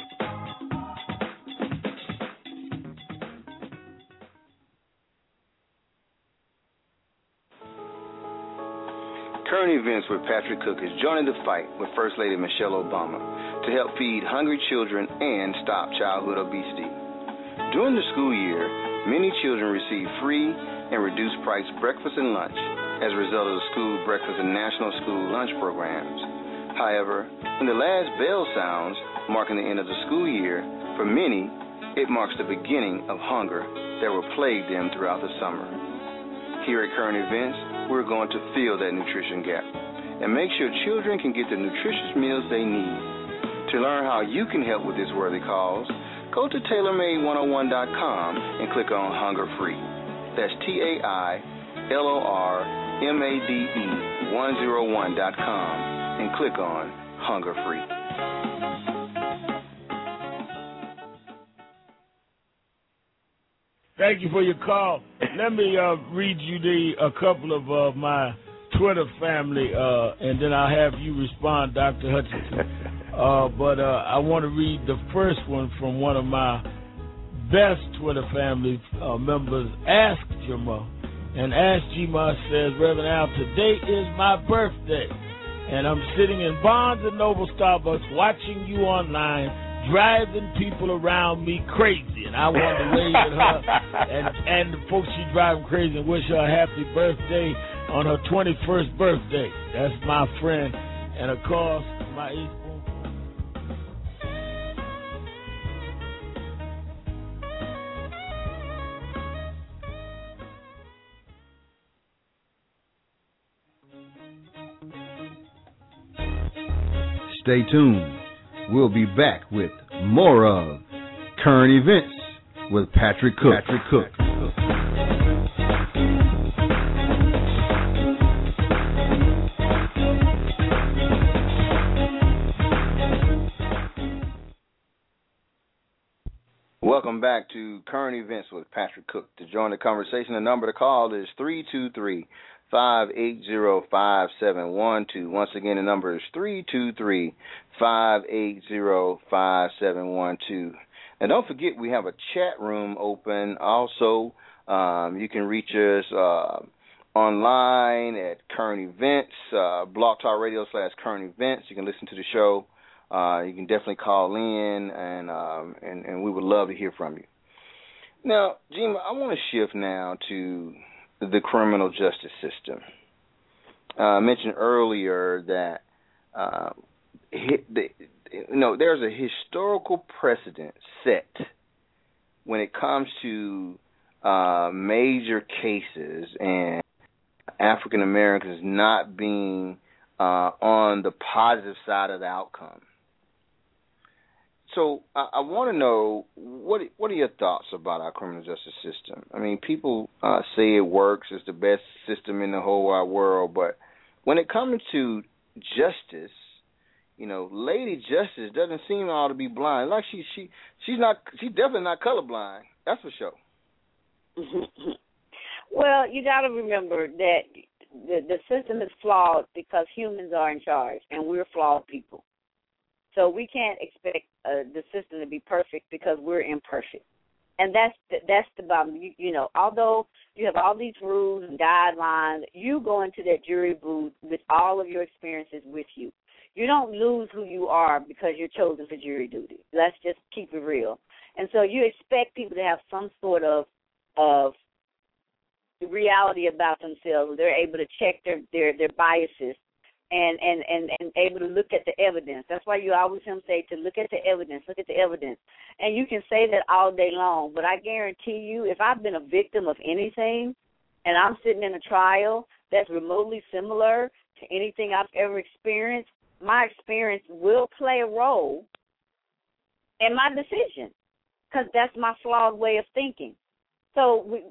Current Events with Patrick Cook is joining the fight with First Lady Michelle Obama to help feed hungry children and stop childhood obesity. During the school year, many children receive free and reduced price breakfast and lunch as a result of the school breakfast and national school lunch programs. However, when the last bell sounds, marking the end of the school year, for many, it marks the beginning of hunger that will plague them throughout the summer. Here at Current Events, we're going to fill that nutrition gap and make sure children can get the nutritious meals they need. To learn how you can help with this worthy cause, go to TailorMade101.com and click on Hunger Free. That's TailorMade101.com and click on Hunger Free. Thank you for your call. Let me read you a couple of my Twitter family, and then I'll have you respond, Dr. Hutchinson. But I want to read the first one from one of my best Twitter family members, Ask Jima. And Ask Jima says, Reverend Al, today is my birthday, and I'm sitting in Barnes & Noble Starbucks watching you online, driving people around me crazy, and I want to wave at her and the folks she driving crazy and wish her a happy birthday on her 21st birthday. That's my friend, and of course, my East Stay tuned. We'll be back with more of Current Events with Patrick Cook. Welcome back to Current Events with Patrick Cook. To join the conversation, the number to call is 323-580-5712. Once again, the number is 323-580-5712. And don't forget, we have a chat room open. Also, you can reach us online at Current Events, Blog Talk Radio /Current Events. You can listen to the show. You can definitely call in, and we would love to hear from you. Now, Jima, I want to shift now to the criminal justice system. I mentioned earlier that there's a historical precedent set when it comes to major cases and African Americans not being on the positive side of the outcome. So I want to know, what are your thoughts about our criminal justice system? I mean, people say it works, it's the best system in the whole wide world, but when it comes to justice, Lady Justice doesn't seem to be blind. Like she's definitely not colorblind. That's for sure. Well, you got to remember that the system is flawed because humans are in charge, and we're flawed people. So we can't expect the system to be perfect because we're imperfect, and that's the problem. Although you have all these rules and guidelines, you go into that jury booth with all of your experiences with you. You don't lose who you are because you're chosen for jury duty. Let's just keep it real. And so you expect people to have some sort of reality about themselves. They're able to check their biases and able to look at the evidence. That's why you always hear them say to look at the evidence, look at the evidence. And you can say that all day long, but I guarantee you, if I've been a victim of anything and I'm sitting in a trial that's remotely similar to anything I've ever experienced, my experience will play a role in my decision because that's my flawed way of thinking. So we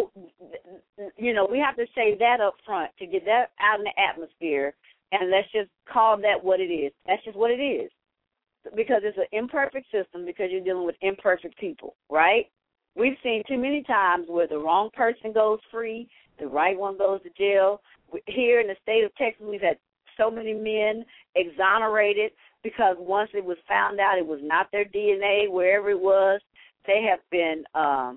have to say that up front to get that out in the atmosphere, and let's just call that what it is. That's just what it is, because it's an imperfect system because you're dealing with imperfect people, right? We've seen too many times where the wrong person goes free, the right one goes to jail. Here in the state of Texas, we've had so many men exonerated because once it was found out it was not their DNA, wherever it was, they have been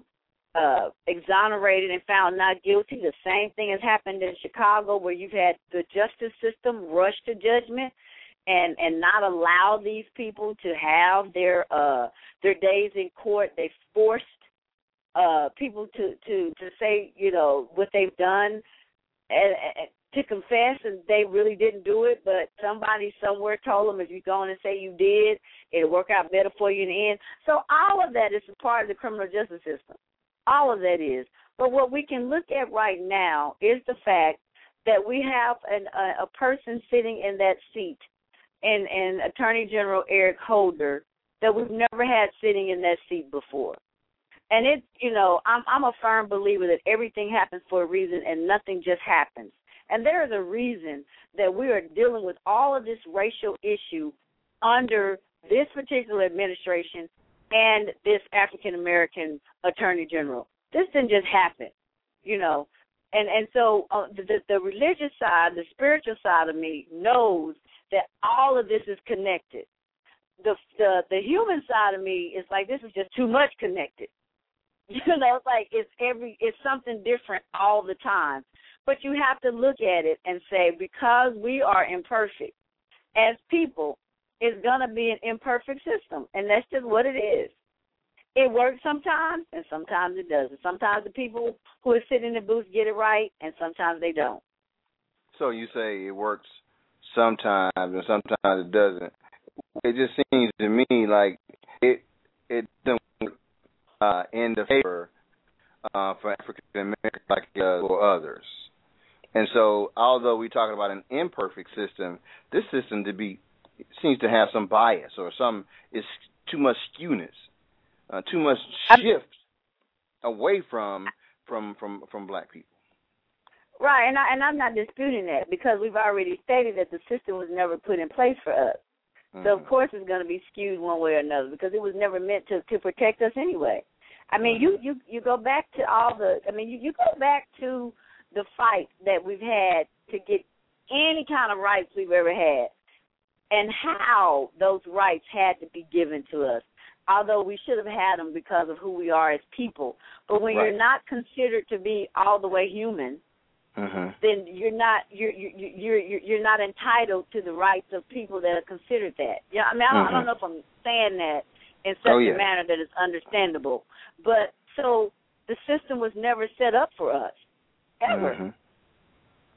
exonerated and found not guilty. The same thing has happened in Chicago, where you've had the justice system rush to judgment and not allow these people to have their days in court. They forced people to say, what they've done and to confess, and they really didn't do it, but somebody somewhere told them if you go in and say you did, it'll work out better for you in the end. So all of that is a part of the criminal justice system. All of that is. But what we can look at right now is the fact that we have a person sitting in that seat, and Attorney General Eric Holder, that we've never had sitting in that seat before. And I'm a firm believer that everything happens for a reason and nothing just happens. And there is a reason that we are dealing with all of this racial issue under this particular administration and this African-American Attorney General. This didn't just happen, And so the religious side, the spiritual side of me knows that all of this is connected. The human side of me is like, this is just too much connected. It's like it's something different all the time. But you have to look at it and say, because we are imperfect as people, it's going to be an imperfect system, and that's just what it is. It works sometimes, and sometimes it doesn't. Sometimes the people who are sitting in the booth get it right, and sometimes they don't. So you say it works sometimes, and sometimes it doesn't. It just seems to me like it doesn't work in the favor for African Americans like for others. And so, although we're talking about an imperfect system, this system seems to have some bias or it's too much skewness, too much shift away from black people. Right, and I'm not disputing that because we've already stated that the system was never put in place for us. Mm-hmm. So of course it's going to be skewed one way or another because it was never meant to protect us anyway. I mean, you go back to you go back to the fight that we've had to get any kind of rights we've ever had, and how those rights had to be given to us, although we should have had them because of who we are as people. But when you're not considered to be all the way human, then you're not entitled to the rights of people that are considered that. Yeah, I mean, I don't know if I'm saying that in such a manner that is understandable, but so the system was never set up for us. Ever.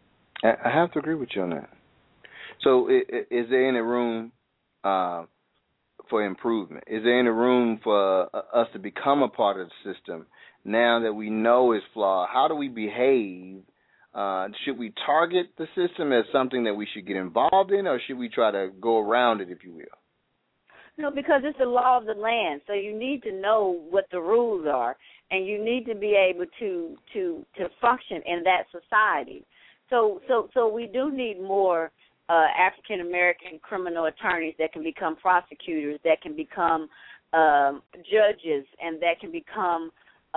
I have to agree with you on that. So is there any room for improvement? Is there any room for us to become a part of the system now that we know it's flawed? How do we behave? Should we target the system as something that we should get involved in, or should we try to go around it, if you will? No, because it's the law of the land, so you need to know what the rules are, and you need to be able to function in that society. So we do need more African American criminal attorneys that can become prosecutors, that can become judges, and that can become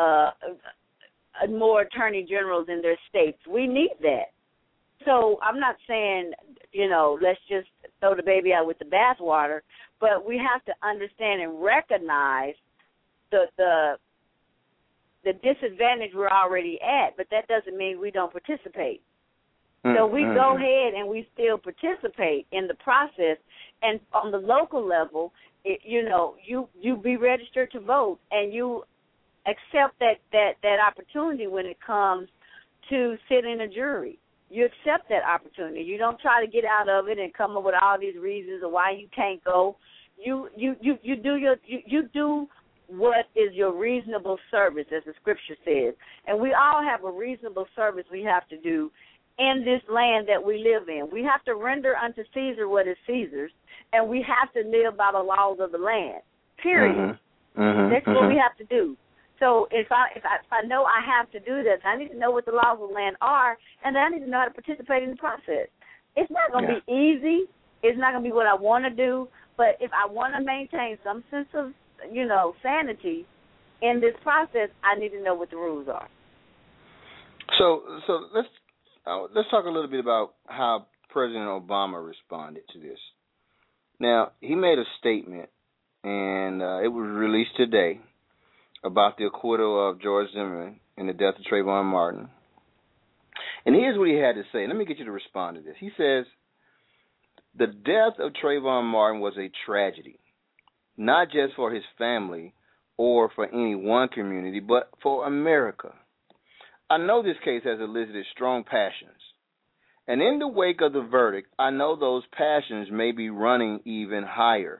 more attorney generals in their states. We need that. So I'm not saying, let's just throw the baby out with the bathwater, but we have to understand and recognize the disadvantage we're already at, but that doesn't mean we don't participate. So we go ahead and we still participate in the process, and on the local level, you be registered to vote, and you accept that opportunity when it comes to sit in a jury. You accept that opportunity. You don't try to get out of it and come up with all these reasons of why you can't go. You do what is your reasonable service, as the scripture says. And we all have a reasonable service we have to do in this land that we live in. We have to render unto Caesar what is Caesar's, and we have to live by the laws of the land, period. That's what we have to do. So if I know I have to do this, I need to know what the laws of the land are, and I need to know how to participate in the process. It's not going to be easy. It's not going to be what I want to do, but if I want to maintain some sense of, sanity in this process, I need to know what the rules are. So let's talk a little bit about how President Obama responded to this. Now, he made a statement, and it was released today, about the acquittal of George Zimmerman and the death of Trayvon Martin. And here's what he had to say. Let me get you to respond to this. He says, the death of Trayvon Martin was a tragedy, not just for his family or for any one community, but for America. I know this case has elicited strong passions. And in the wake of the verdict, I know those passions may be running even higher.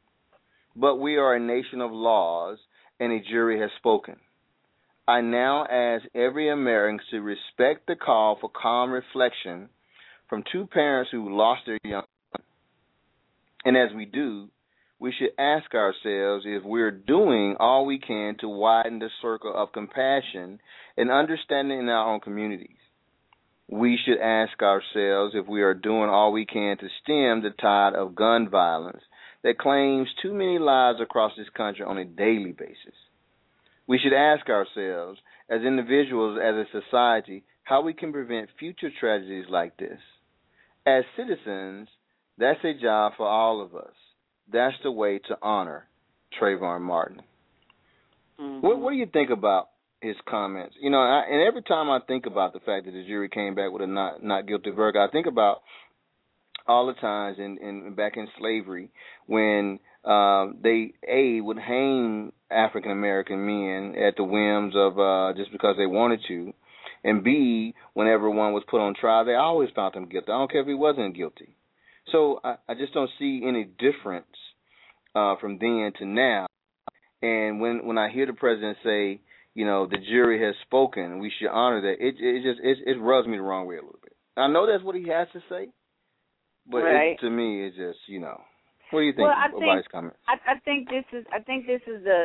But we are a nation of laws, and a jury has spoken. I now ask every American to respect the call for calm reflection from two parents who lost their young son. And as we do, we should ask ourselves if we're doing all we can to widen the circle of compassion and understanding in our own communities. We should ask ourselves if we are doing all we can to stem the tide of gun violence that claims too many lives across this country on a daily basis. We should ask ourselves, as individuals, as a society, how we can prevent future tragedies like this. As citizens, that's a job for all of us. That's the way to honor Trayvon Martin. What do you think about his comments? And every time I think about the fact that the jury came back with a not guilty verdict, I think about all the times back in slavery when they would hang African American men at the whims of just because they wanted to, and B, whenever one was put on trial, they always found him guilty. I don't care if he wasn't guilty. So I just don't see any difference from then to now. And when I hear the president say, the jury has spoken, we should honor that, it rubs me the wrong way a little bit. I know that's what he has to say, but to me, it's just, What do you think about his comments? I think this is the,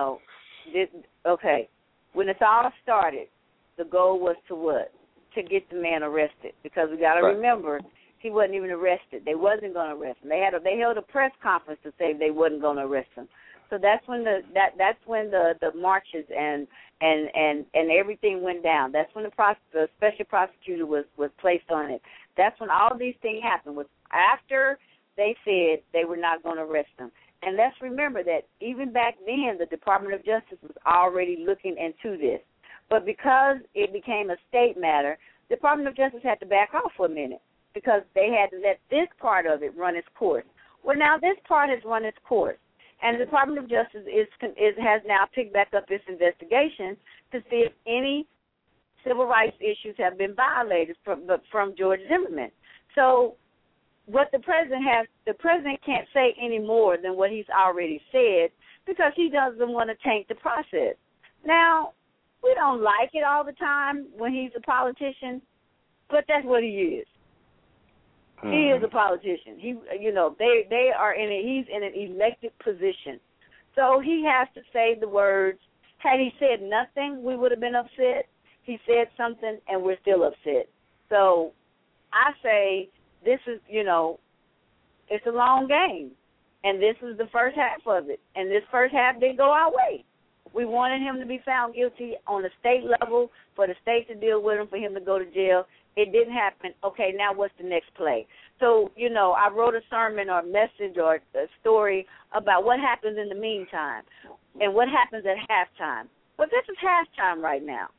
okay, when it's all started, the goal was to what? To get the man arrested, because we got to remember, he wasn't even arrested. They wasn't going to arrest him. They held a press conference to say they wasn't going to arrest him. So that's when the marches and everything went down. That's when the special prosecutor was placed on it. That's when all these things happened. Was after they said they were not going to arrest him. And let's remember that even back then, the Department of Justice was already looking into this. But because it became a state matter, the Department of Justice had to back off for a minute because they had to let this part of it run its course. Well, now this part has run its course. And the Department of Justice has now picked back up its investigation to see if any civil rights issues have been violated from George Zimmerman. So what the president can't say any more than what he's already said because he doesn't want to taint the process. Now, we don't like it all the time when he's a politician, but that's what he is. Mm-hmm. He is a politician. They are he's in an elected position. So he has to say the words. Had he said nothing, we would have been upset. He said something, and we're still upset. So I say this is, it's a long game, and this is the first half of it. And this first half didn't go our way. We wanted him to be found guilty on the state level, for the state to deal with him, for him to go to jail. It didn't happen. Okay, now what's the next play? So, I wrote a sermon or a message or a story about what happens in the meantime and what happens at halftime. Well, this is halftime right now.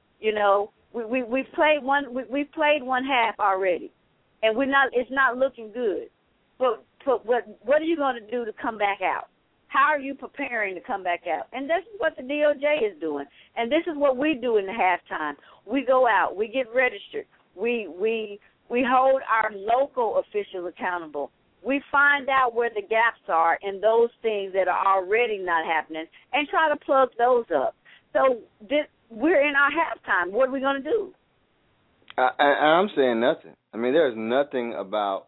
We've played one half already, and it's not looking good. But what are you going to do to come back out? How are you preparing to come back out? And this is what the DOJ is doing, and this is what we do in the halftime. We go out, we get registered, we hold our local officials accountable. We find out where the gaps are in those things that are already not happening and try to plug those up. So we're in our halftime. What are we going to do? I'm saying nothing. I mean, there's nothing about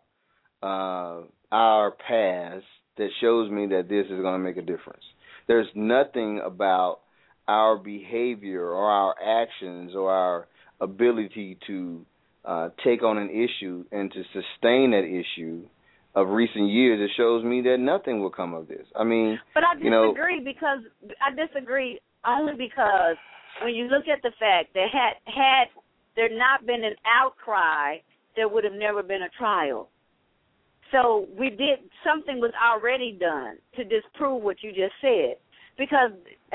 our past that shows me that this is going to make a difference. There's nothing about our behavior or our actions or our ability to take on an issue and to sustain that issue of recent years that shows me that nothing will come of this. I mean, but I disagree only because when you look at the fact that had there not been an outcry, there would have never been a trial. So something was already done to disprove what you just said, because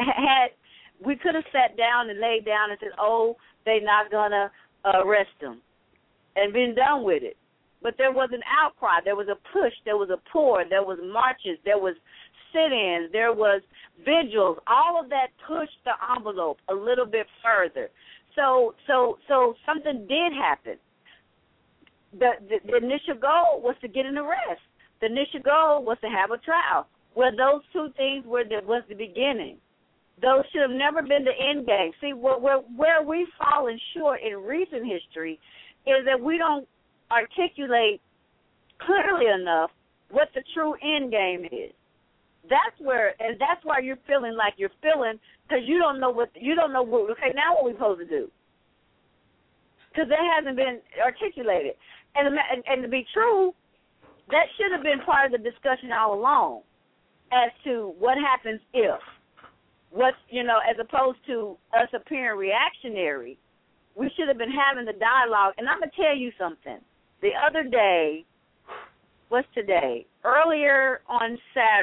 we could have sat down and laid down and said, they're not going to arrest them, and been done with it. But there was an outcry. There was a push. There was a pour. There was marches. There was sit-ins. There was vigils. All of that pushed the envelope a little bit further. So something did happen. The initial goal was to get an arrest. The initial goal was to have a trial. Well, those two things was the beginning. Those should have never been the end game. See, where we've fallen short in recent history is that we don't articulate clearly enough what the true end game is. That's why you're feeling like you're feeling, because you don't know what, okay, now what we're supposed to do. Because that hasn't been articulated. And to be true, that should have been part of the discussion all along as to what happens if. As opposed to us appearing reactionary, we should have been having the dialogue. And I'm going to tell you something. The other day, what's today? Earlier on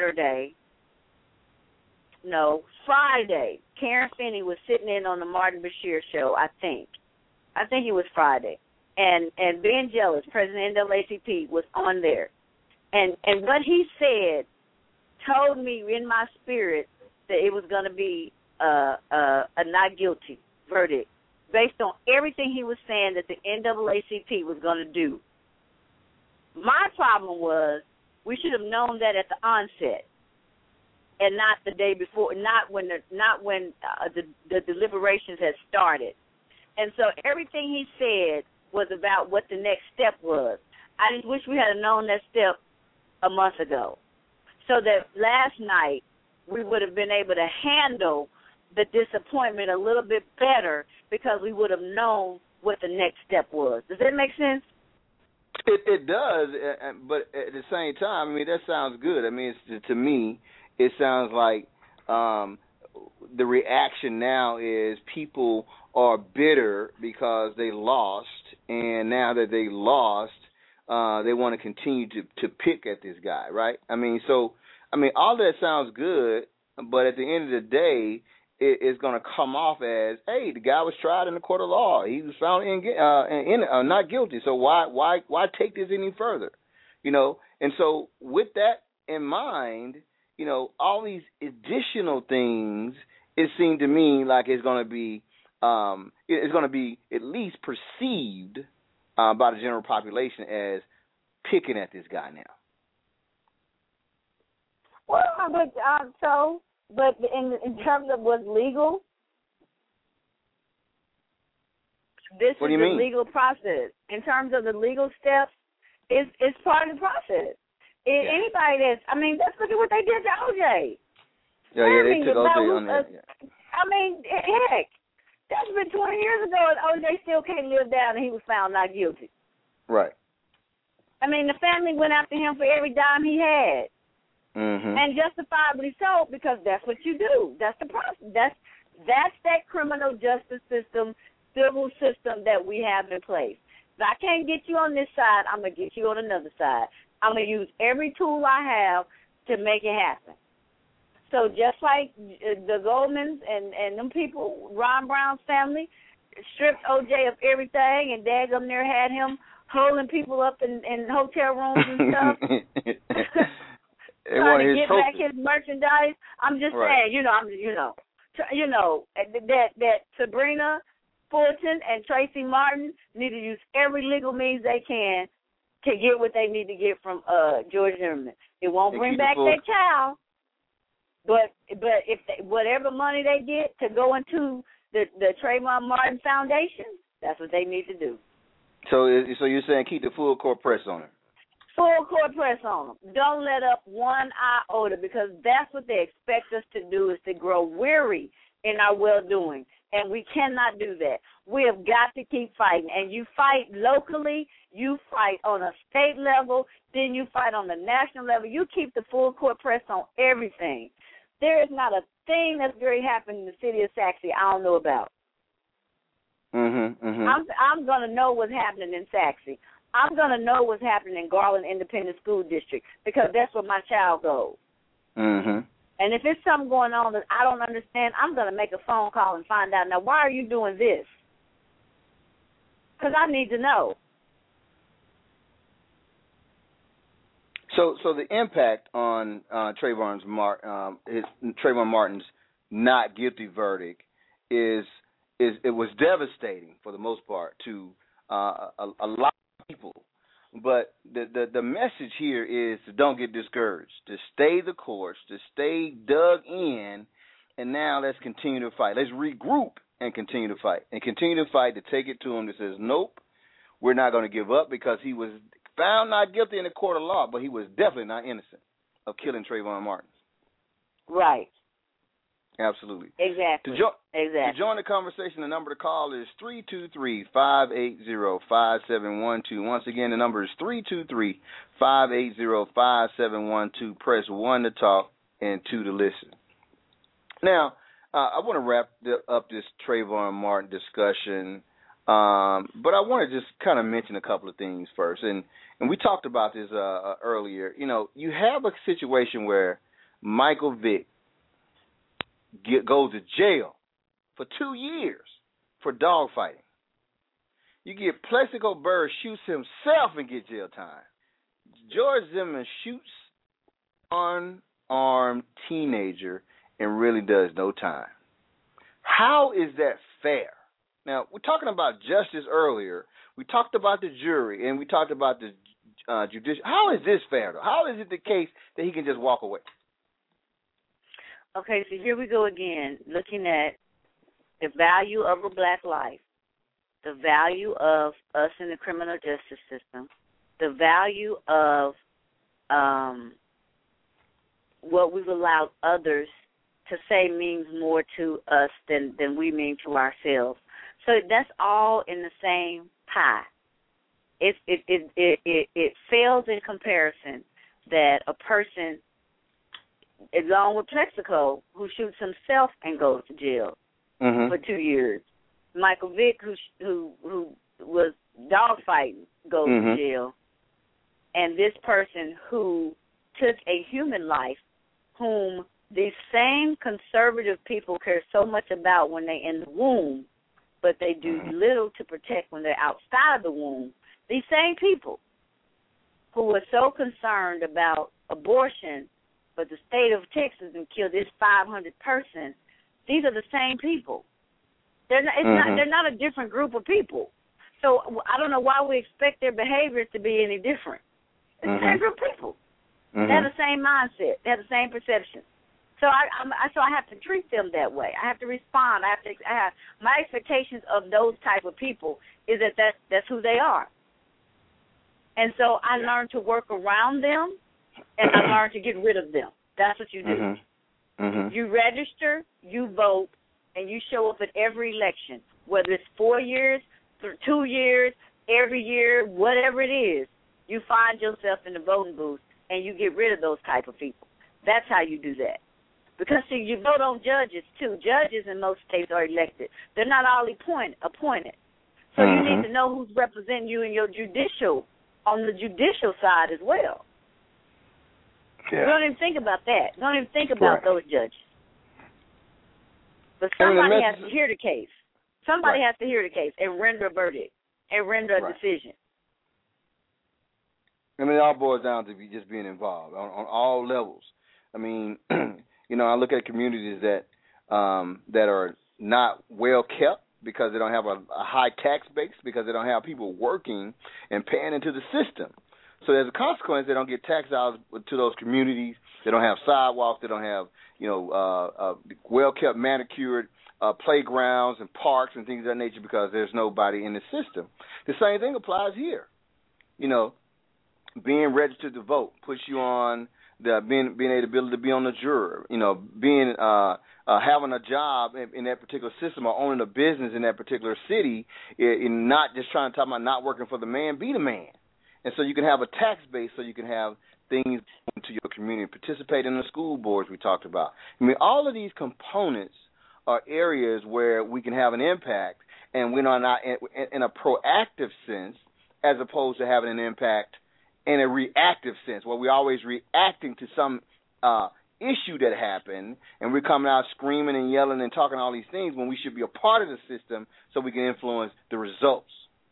Friday, Karen Finney was sitting in on the Martin Bashir show, I think it was Friday. And Ben Jealous, president of NAACP, was on there. And what he said told me in my spirit that it was going to be a not guilty verdict based on everything he was saying that the NAACP was going to do. My problem was we should have known that at the onset and not the day before, not when the deliberations had started. And so everything he said was about what the next step was. I just wish we had known that step a month ago, so that last night we would have been able to handle the disappointment a little bit better because we would have known what the next step was. Does that make sense? It does, but at the same time, I mean, that sounds good. I mean, to me, it sounds like the reaction now is people are bitter because they lost, and now that they lost, they want to continue to pick at this guy, right? I mean, all that sounds good, but at the end of the day, it's going to come off as, hey, the guy was tried in the court of law. He was found not guilty. So why take this any further? And so with that in mind, all these additional things, it seemed to me like it's going to be at least perceived by the general population as picking at this guy now. Well, but in terms of what's legal, this What is do you the mean? legal process. In terms of the legal steps, it's part of the process. Anybody let's look at what they did to O.J. Yeah, they took O.J. on that. Yeah. Heck, that's been 20 years ago, and O.J. still can't live down, and he was found not guilty. Right. The family went after him for every dime he had. Mm-hmm. And justifiably so, because that's what you do. That's the process. That's that criminal justice system, civil system that we have in place. If I can't get you on this side, I'm going to get you on another side. I'm going to use every tool I have to make it happen. So just like the Goldmans and them people, Ron Brown's family, stripped O.J. of everything, and daggum there had him holding people up in hotel rooms and stuff. Trying to get back his merchandise. I'm just saying, that Sabrina Fulton and Tracy Martin need to use every legal means they can to get what they need to get from George Zimmerman. It won't bring back their child, but if whatever money they get to go into the Trayvon Martin Foundation, that's what they need to do. So you're saying keep the full court press on him? Full court press on them. Don't let up one iota, because that's what they expect us to do, is to grow weary in our well-doing. And we cannot do that. We have got to keep fighting. And you fight locally, you fight on a state level, then you fight on the national level. You keep the full court press on everything. There is not a thing that's going to happen in the city of Saxe I don't know about. Mm-hmm, mm-hmm. I'm going to know what's happening in Saxe. I'm going to know what's happening in Garland Independent School District, because that's where my child goes. Mm-hmm. And if there's something going on that I don't understand, I'm going to make a phone call and find out, now, why are you doing this? Because I need to know. So the impact on Trayvon Martin's not guilty verdict is it was devastating for the most part to a lot of people. But the message here is to don't get discouraged, to stay the course, to stay dug in, and now let's continue to fight. Let's regroup and continue to fight to take it to him that says, nope, we're not going to give up, because he was found not guilty in the court of law, but he was definitely not innocent of killing Trayvon Martin. Right. Absolutely. Exactly. To join the conversation, the number to call is 323-580-5712. Once again, the number is 323-580-5712. Press 1 to talk and 2 to listen. Now, I want to wrap up this Trayvon Martin discussion, but I want to just kind of mention a couple of things first. And we talked about this earlier. You know, you have a situation where Michael Vick goes to jail for 2 years for dogfighting. You get Plexico Burr shoots himself and get jail time. George Zimmerman shoots unarmed teenager and really does no time. How is that fair? Now, we're talking about justice earlier. We talked about the jury, and we talked about the judicial. How is this fair, though? How is it the case that he can just walk away? Okay, so here we go again, looking at the value of a black life, the value of us in the criminal justice system, the value of what we've allowed others to say means more to us than we mean to ourselves. So that's all in the same pie. It fails in comparison that a person, along with Plexico, who shoots himself and goes to jail for 2 years. Michael Vick, who was dogfighting, goes to jail. And this person who took a human life, whom these same conservative people care so much about when they're in the womb, but they do little to protect when they're outside the womb. These same people who are so concerned about abortion, but the state of Texas and killed this 500 person, these are the same people. They're not a different group of people. So I don't know why we expect their behaviors to be any different. It's the same group of people. They have the same mindset. They have the same perception. So I have to treat them that way. I have to respond. I have my expectations of those type of people is that's who they are. And so I learned to work around them, and I learned to get rid of them. That's what you do. You register, you vote, and you show up at every election, whether it's 4 years, 2 years, every year, whatever it is. You find yourself in the voting booth, and you get rid of those type of people. That's how you do that. Because, see, you vote on judges, too. Judges in most states are elected. They're not all appointed. So you need to know who's representing you in your on the judicial side as well. Yeah. You don't even think about that. Don't even think about those judges. But somebody has to hear the case. Somebody has to hear the case and render a verdict and render a decision. I mean, it all boils down to just being involved on all levels. I mean, I look at communities that are not well kept because they don't have a high tax base, because they don't have people working and paying into the system. So as a consequence, they don't get tax dollars to those communities. They don't have sidewalks. They don't have, well-kept, manicured playgrounds and parks and things of that nature because there's nobody in the system. The same thing applies here. Being registered to vote puts you on being able to be on the juror. Being having a job in that particular system or owning a business in that particular city, and not just trying to talk about not working for the man, be the man. And so you can have a tax base so you can have things to your community, participate in the school boards we talked about. I mean, all of these components are areas where we can have an impact, and we're not in a proactive sense as opposed to having an impact in a reactive sense, where we're always reacting to some issue that happened, and we're coming out screaming and yelling and talking all these things when we should be a part of the system so we can influence the results.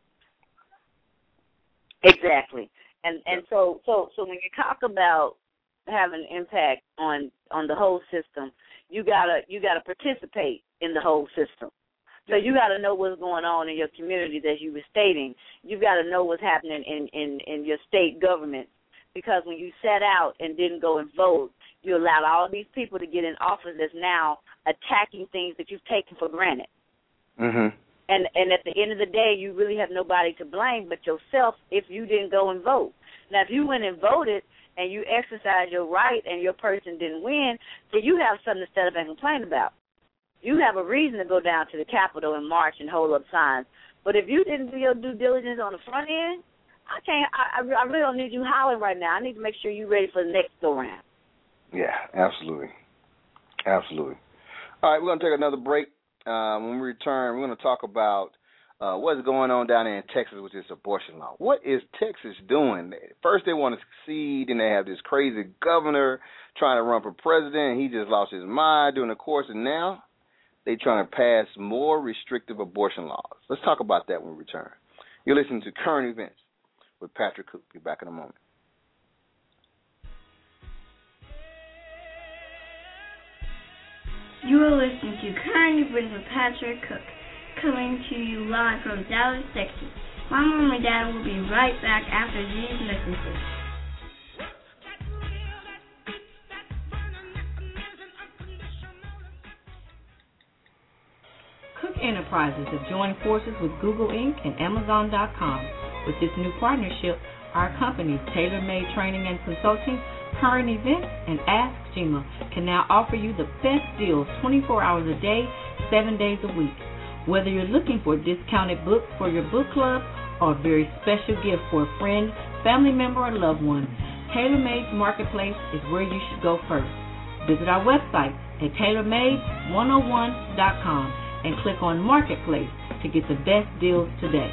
Exactly. And so when you talk about having an impact on the whole system, you gotta participate in the whole system. So you got to know what's going on in your communities, as you were stating. You got to know what's happening in your state government, because when you sat out and didn't go and vote, you allowed all these people to get in office that's now attacking things that you've taken for granted. And at the end of the day, you really have nobody to blame but yourself if you didn't go and vote. Now, if you went and voted and you exercised your right and your person didn't win, then you have something to stand up and complain about. You have a reason to go down to the Capitol and march and hold up signs. But if you didn't do your due diligence on the front end, I really don't need you hollering right now. I need to make sure you're ready for the next go-round. Yeah, absolutely. Absolutely. All right, we're going to take another break. When we return, we're going to talk about what's going on down there in Texas with this abortion law. What is Texas doing? First, they want to succeed, and they have this crazy governor trying to run for president, and he just lost his mind during the course, and now they're trying to pass more restrictive abortion laws. Let's talk about that when we return. You're listening to Current Events with Patrick Cook. Be back in a moment. You are listening to Current Events with Patrick Cook, coming to you live from Dallas, Texas. Mama and my dad will be right back after these messages. Cook Enterprises have joined forces with Google Inc. and Amazon.com. With this new partnership, our companies, Tailor Made Training and Consulting, Current Events, and Ask Jima, can now offer you the best deals 24 hours a day, 7 days a week. Whether you're looking for discounted books for your book club or a very special gift for a friend, family member, or loved one, Tailor Made's Marketplace is where you should go first. Visit our website at tailormade101.com and click on Marketplace to get the best deals today.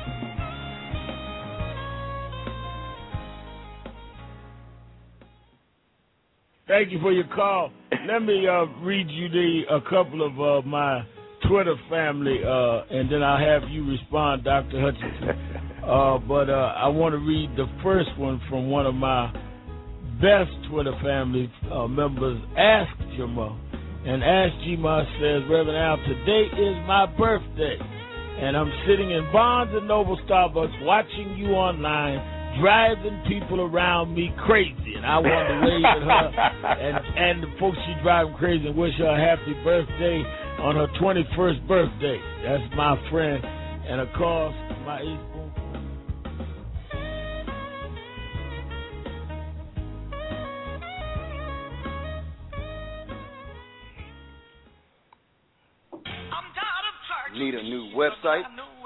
Thank you for your call. Let me read you a couple of my Twitter family, and then I'll have you respond, Dr. Hutchinson. But I want to read the first one from one of my best Twitter family members, Ask Jima. And Ask Jima says, Reverend Al, today is my birthday, and I'm sitting in Barnes & Noble Starbucks watching you online driving people around me crazy, and I want to wave at her and the folks she driving crazy and wish her a happy birthday on her 21st birthday. That's my friend, and of course, my East Boone. Need a new website?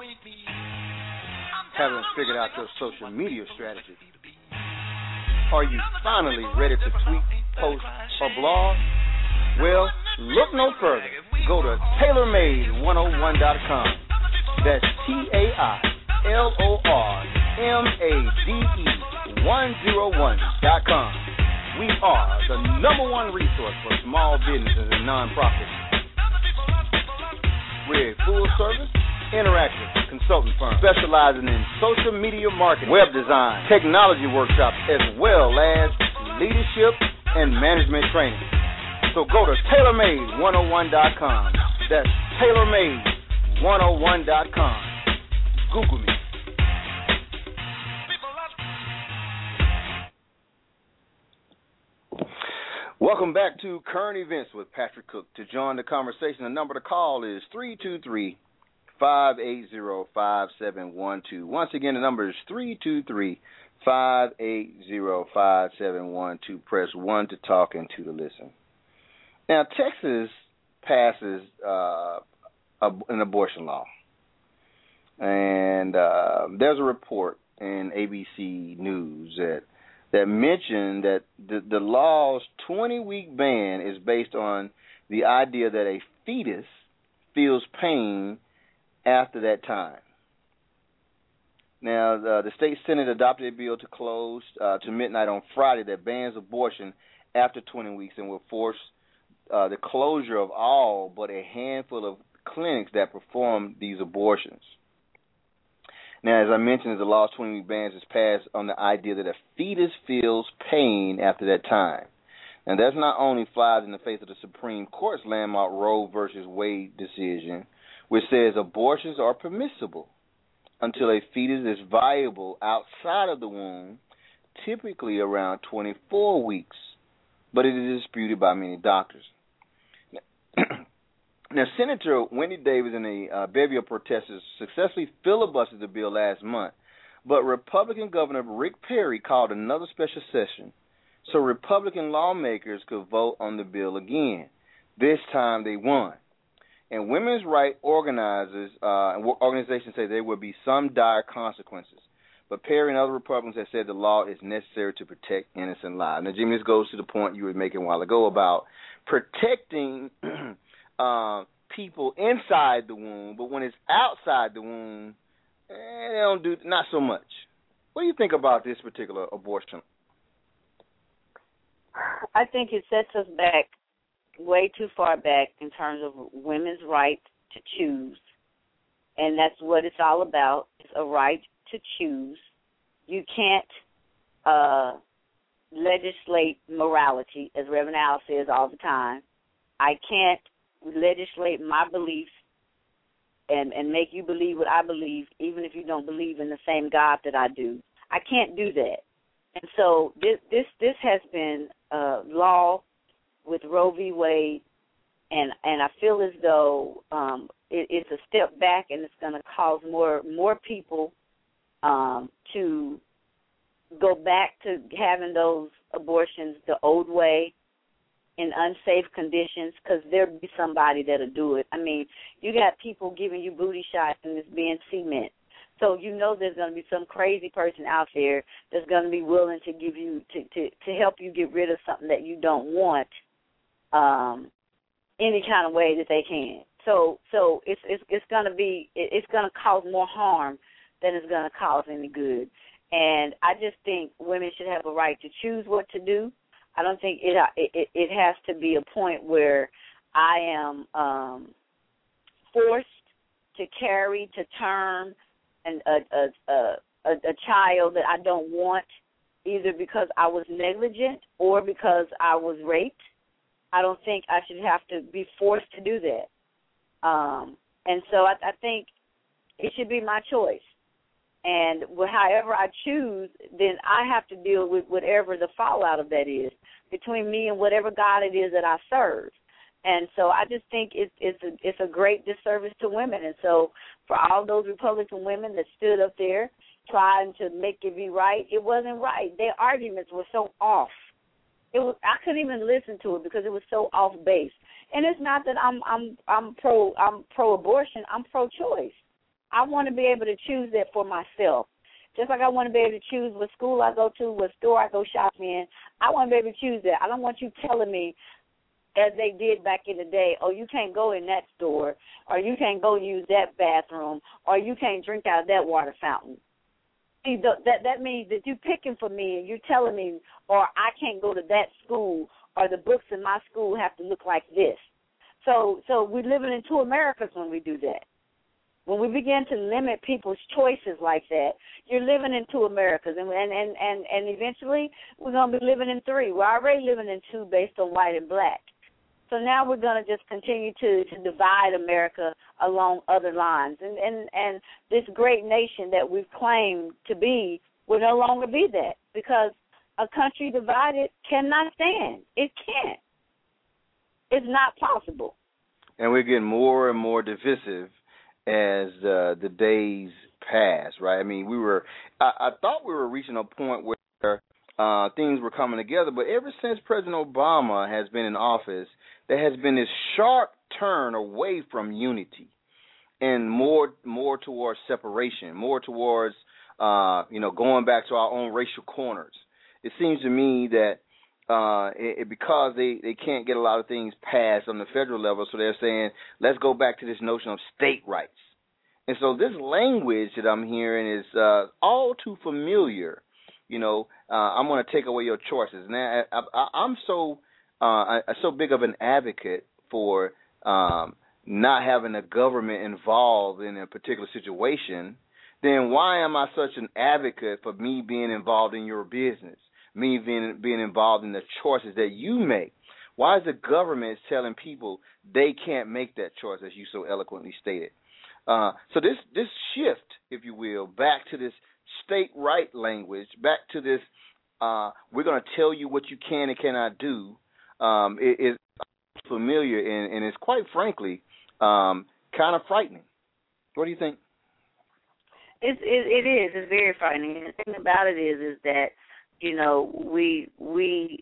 Haven't figured out your social media strategy? Are you finally ready to tweet, post, or blog? Well, look no further. Go to TaylorMade101.com. That's TaylorMade101.com. We are the #1 resource for small businesses and nonprofits. We're a full-service, interactive consulting firm specializing in social media marketing, web design, technology workshops, as well as leadership and management training. So go to TaylorMade101.com. That's TaylorMade101.com. Google me. Welcome back to Current Events with Patrick Cook. To join the conversation, the number to call is 323-580-5712. Once again, the number is 323-580-5712. Press 1 to talk and 2 to listen. Now, Texas passes an abortion law. And there's a report in ABC News that mentioned that the law's 20-week ban is based on the idea that a fetus feels pain after that time. Now, the state Senate adopted a bill to close to midnight on Friday that bans abortion after 20 weeks and will force the closure of all but a handful of clinics that perform these abortions. Now, as I mentioned, the law's 20-week ban is passed on the idea that a fetus feels pain after that time. And that's not only flies in the face of the Supreme Court's landmark Roe versus Wade decision, which says abortions are permissible until a fetus is viable outside of the womb, typically around 24 weeks, but it is disputed by many doctors. Now, Senator Wendy Davis and a bevy of protesters successfully filibustered the bill last month, but Republican Governor Rick Perry called another special session so Republican lawmakers could vote on the bill again. This time they won. And women's rights organizers and organizations say there will be some dire consequences. But Perry and other Republicans have said the law is necessary to protect innocent lives. Now, Jimmy, this goes to the point you were making a while ago about protecting people inside the womb, but when it's outside the womb, they don't do not so much. What do you think about this particular abortion? I think it sets us back way too far back in terms of women's right to choose, and that's what it's all about. It's a right to choose. You can't legislate morality, as Reverend Al says all the time. I can't legislate my beliefs and make you believe what I believe, even if you don't believe in the same God that I do. I can't do that. And so this has been law with Roe v. Wade, and I feel as though it's a step back, and it's going to cause more people to go back to having those abortions the old way, in unsafe conditions, because there'll be somebody that'll do it. I mean, you got people giving you booty shots and it's being cement. So you know there's going to be some crazy person out there that's going to be willing to give you, to help you get rid of something that you don't want any kind of way that they can. So it's going to be, it's going to cause more harm than it's going to cause any good. And I just think women should have a right to choose what to do. I don't think it has to be a point where I am forced to carry to term a child that I don't want, either because I was negligent or because I was raped. I don't think I should have to be forced to do that. And so I think it should be my choice. And however I choose, then I have to deal with whatever the fallout of that is between me and whatever God it is that I serve. And so I just think it's a great disservice to women. And so for all those Republican women that stood up there trying to make it be right, it wasn't right. Their arguments were so off. I couldn't even listen to it because it was so off base. And it's not that I'm pro-abortion. I'm pro-choice. I want to be able to choose that for myself. Just like I want to be able to choose what school I go to, what store I go shopping in. I want to be able to choose that. I don't want you telling me, as they did back in the day, oh, you can't go in that store, or you can't go use that bathroom, or you can't drink out of that water fountain. See, that means that you're picking for me and you're telling me, or I can't go to that school, or the books in my school have to look like this. So we're living in two Americas when we do that. When we begin to limit people's choices like that, you're living in two Americas, and eventually we're going to be living in three. We're already living in two based on white and black. So now we're going to just continue to divide America along other lines. And this great nation that we've claimed to be will no longer be that, because a country divided cannot stand. It can't. It's not possible. And we're getting more and more divisive as the days pass, right? I mean, I thought we were reaching a point where things were coming together, but ever since President Obama has been in office, there has been this sharp turn away from unity and more towards separation, more towards going back to our own racial corners. It seems to me that because they can't get a lot of things passed on the federal level, so they're saying, let's go back to this notion of state rights. And so this language that I'm hearing is all too familiar. I'm going to take away your choices. Now, I'm so big of an advocate for not having the government involved in a particular situation. Then why am I such an advocate for me being involved in your business, me being involved in the choices that you make? Why is the government telling people they can't make that choice, as you so eloquently stated? So this shift, if you will, back to this state right language, back to this we're going to tell you what you can and cannot do, is familiar and it's quite frankly kind of frightening. What do you think? It is. It's very frightening. And the thing about it is that, we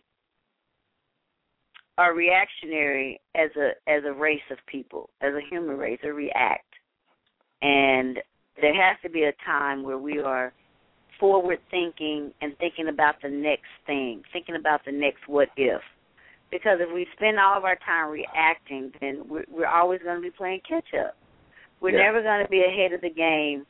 are reactionary as a race of people, as a human race, or react. And there has to be a time where we are forward thinking and thinking about the next thing, thinking about the next what if. Because if we spend all of our time reacting, then we're always going to be playing catch up. We're never going to be ahead of the game.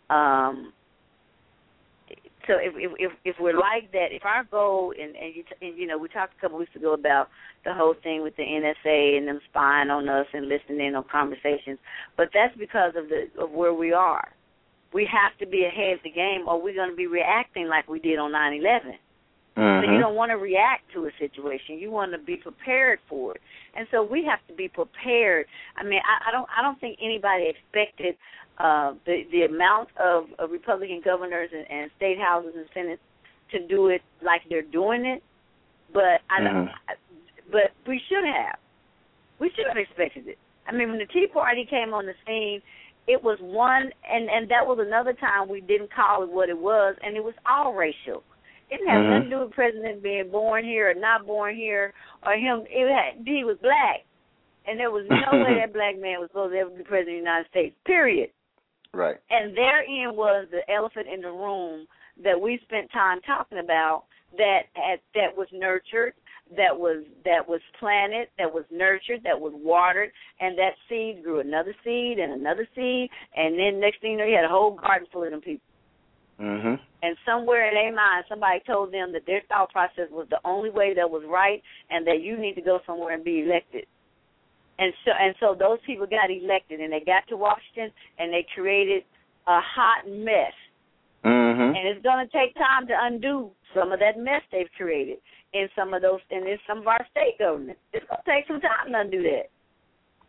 So if we're like that, if our goal, and we talked a couple weeks ago about the whole thing with the NSA and them spying on us and listening in on conversations, but that's because of where we are. We have to be ahead of the game, or we're going to be reacting like we did on 9/11. So you don't want to react to a situation. You want to be prepared for it. And so we have to be prepared. I mean, I don't think anybody expected the amount of Republican governors and state houses and senates to do it like they're doing it. But but we should have. We should have expected it. I mean, when the Tea Party came on the scene, it was one, and that was another time we didn't call it what it was, and it was all racial. It didn't have nothing to do with the president being born here or not born here, or him. He was black, and there was no way that black man was supposed to ever be president of the United States, period. Right. And therein was the elephant in the room that we spent time talking about, that was nurtured, that was planted, that was nurtured, that was watered, and that seed grew another seed and another seed, and then next thing you know, you had a whole garden full of them people. And somewhere in their mind, somebody told them that their thought process was the only way that was right, and that you need to go somewhere and be elected. And so those people got elected, and they got to Washington, and they created a hot mess. And it's going to take time to undo some of that mess they've created in some of our state governments. It's going to take some time to undo that.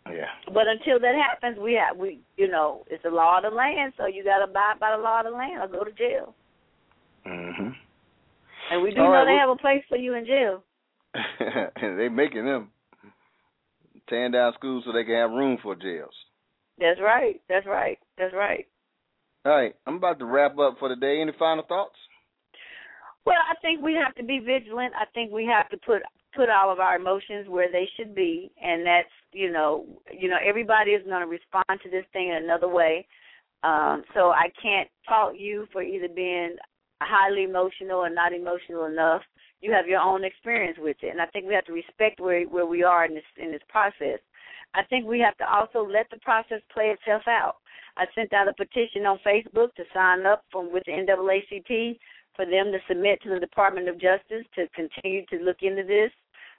Yeah. But until that happens, it's the law of the land, so you got to abide by the law of the land or go to jail. Mhm. And we do know they have a place for you in jail. They making them tearing down schools so they can have room for jails. That's right. That's right. That's right. All right, I'm about to wrap up for the day. Any final thoughts? Well, I think we have to be vigilant. I think we have to put all of our emotions where they should be, and that's everybody is going to respond to this thing in another way. So I can't fault you for either being highly emotional or not emotional enough. You have your own experience with it, and I think we have to respect where we are in this process. I think we have to also let the process play itself out. I sent out a petition on Facebook to sign up with the NAACP for them to submit to the Department of Justice to continue to look into this.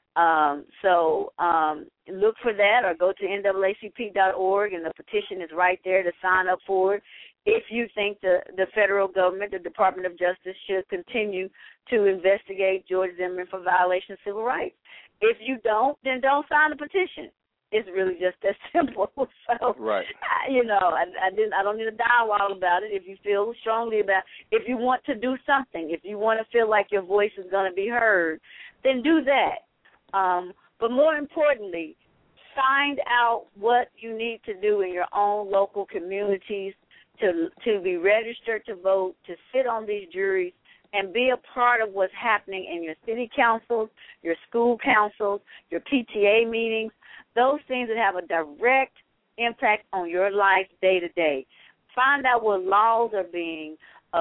So look for that, or go to NAACP.org, and the petition is right there to sign up for it. If you think the federal government, the Department of Justice, should continue to investigate George Zimmerman for violation of civil rights. If you don't, then don't sign the petition. It's really just that simple. So, right. I don't need a dialogue about it. If you feel strongly about it, if you want to do something, if you want to feel like your voice is going to be heard, then do that. But more importantly, find out what you need to do in your own local communities to be registered to vote, to sit on these juries, and be a part of what's happening in your city councils, your school councils, your PTA meetings, those things that have a direct impact on your life day to day. Find out what laws are being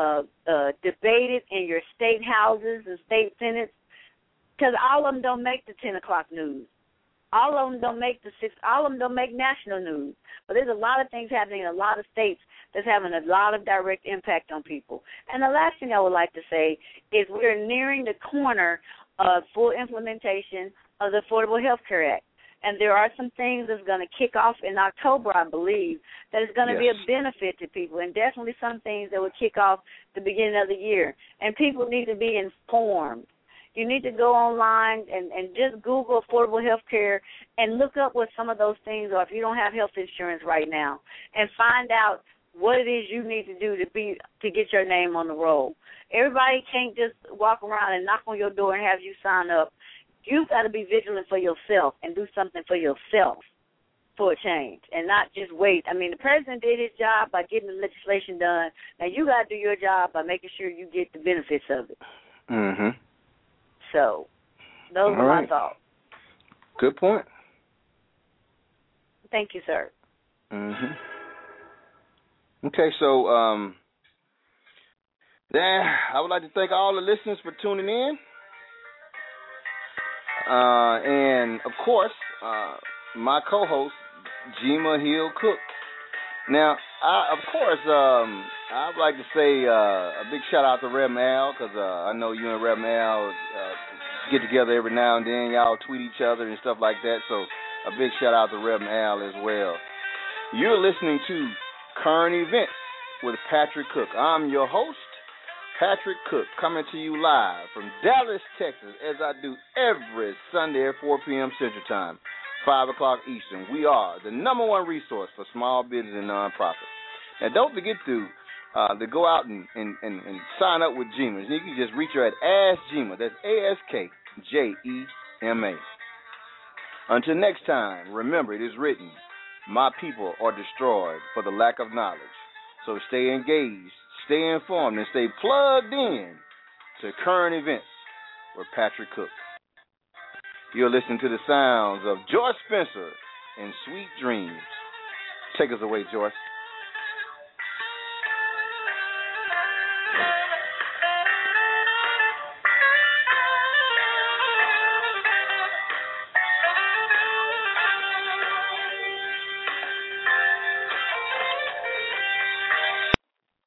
debated in your state houses and state senates, because all of them don't make the 10 o'clock news. All of them don't make all of them don't make national news. But there's a lot of things happening in a lot of states that's having a lot of direct impact on people. And the last thing I would like to say is we're nearing the corner of full implementation of the Affordable Health Care Act. And there are some things that's going to kick off in October, I believe, that is going to be a benefit to people, and definitely some things that will kick off the beginning of the year. And people need to be informed. You need to go online and just Google affordable health care and look up what some of those things are if you don't have health insurance right now, and find out what it is you need to do to get your name on the roll. Everybody can't just walk around and knock on your door and have you sign up. You've got to be vigilant for yourself and do something for yourself for a change and not just wait. I mean, the president did his job by getting the legislation done. Now you got to do your job by making sure you get the benefits of it. Mm-hmm. So those are my thoughts. Good point. Thank you, sir. Mm-hmm. Okay, so then I would like to thank all the listeners for tuning in. And, of course, my co-host, Jima Hill Cook. Now, I'd like to say a big shout-out to Reb Mal, because I know you and Reb Mal get together every now and then. Y'all tweet each other and stuff like that, so a big shout-out to Reb Mal as well. You're listening to Current Events with Patrick Cook. I'm your host, Patrick Cook, coming to you live from Dallas, Texas, as I do every Sunday at 4 p.m. Central Time, 5 o'clock Eastern. We are the #1 resource for small business and nonprofits. And don't forget to go out and sign up with Jima. You can just reach her at Ask Jima. That's AskJema. Until next time, remember it is written, my people are destroyed for the lack of knowledge. So stay engaged, stay informed, and stay plugged in to Current Events with Patrick Cook. You're listening to the sounds of Joyce Spencer and Sweet Dreams. Take us away, Joyce.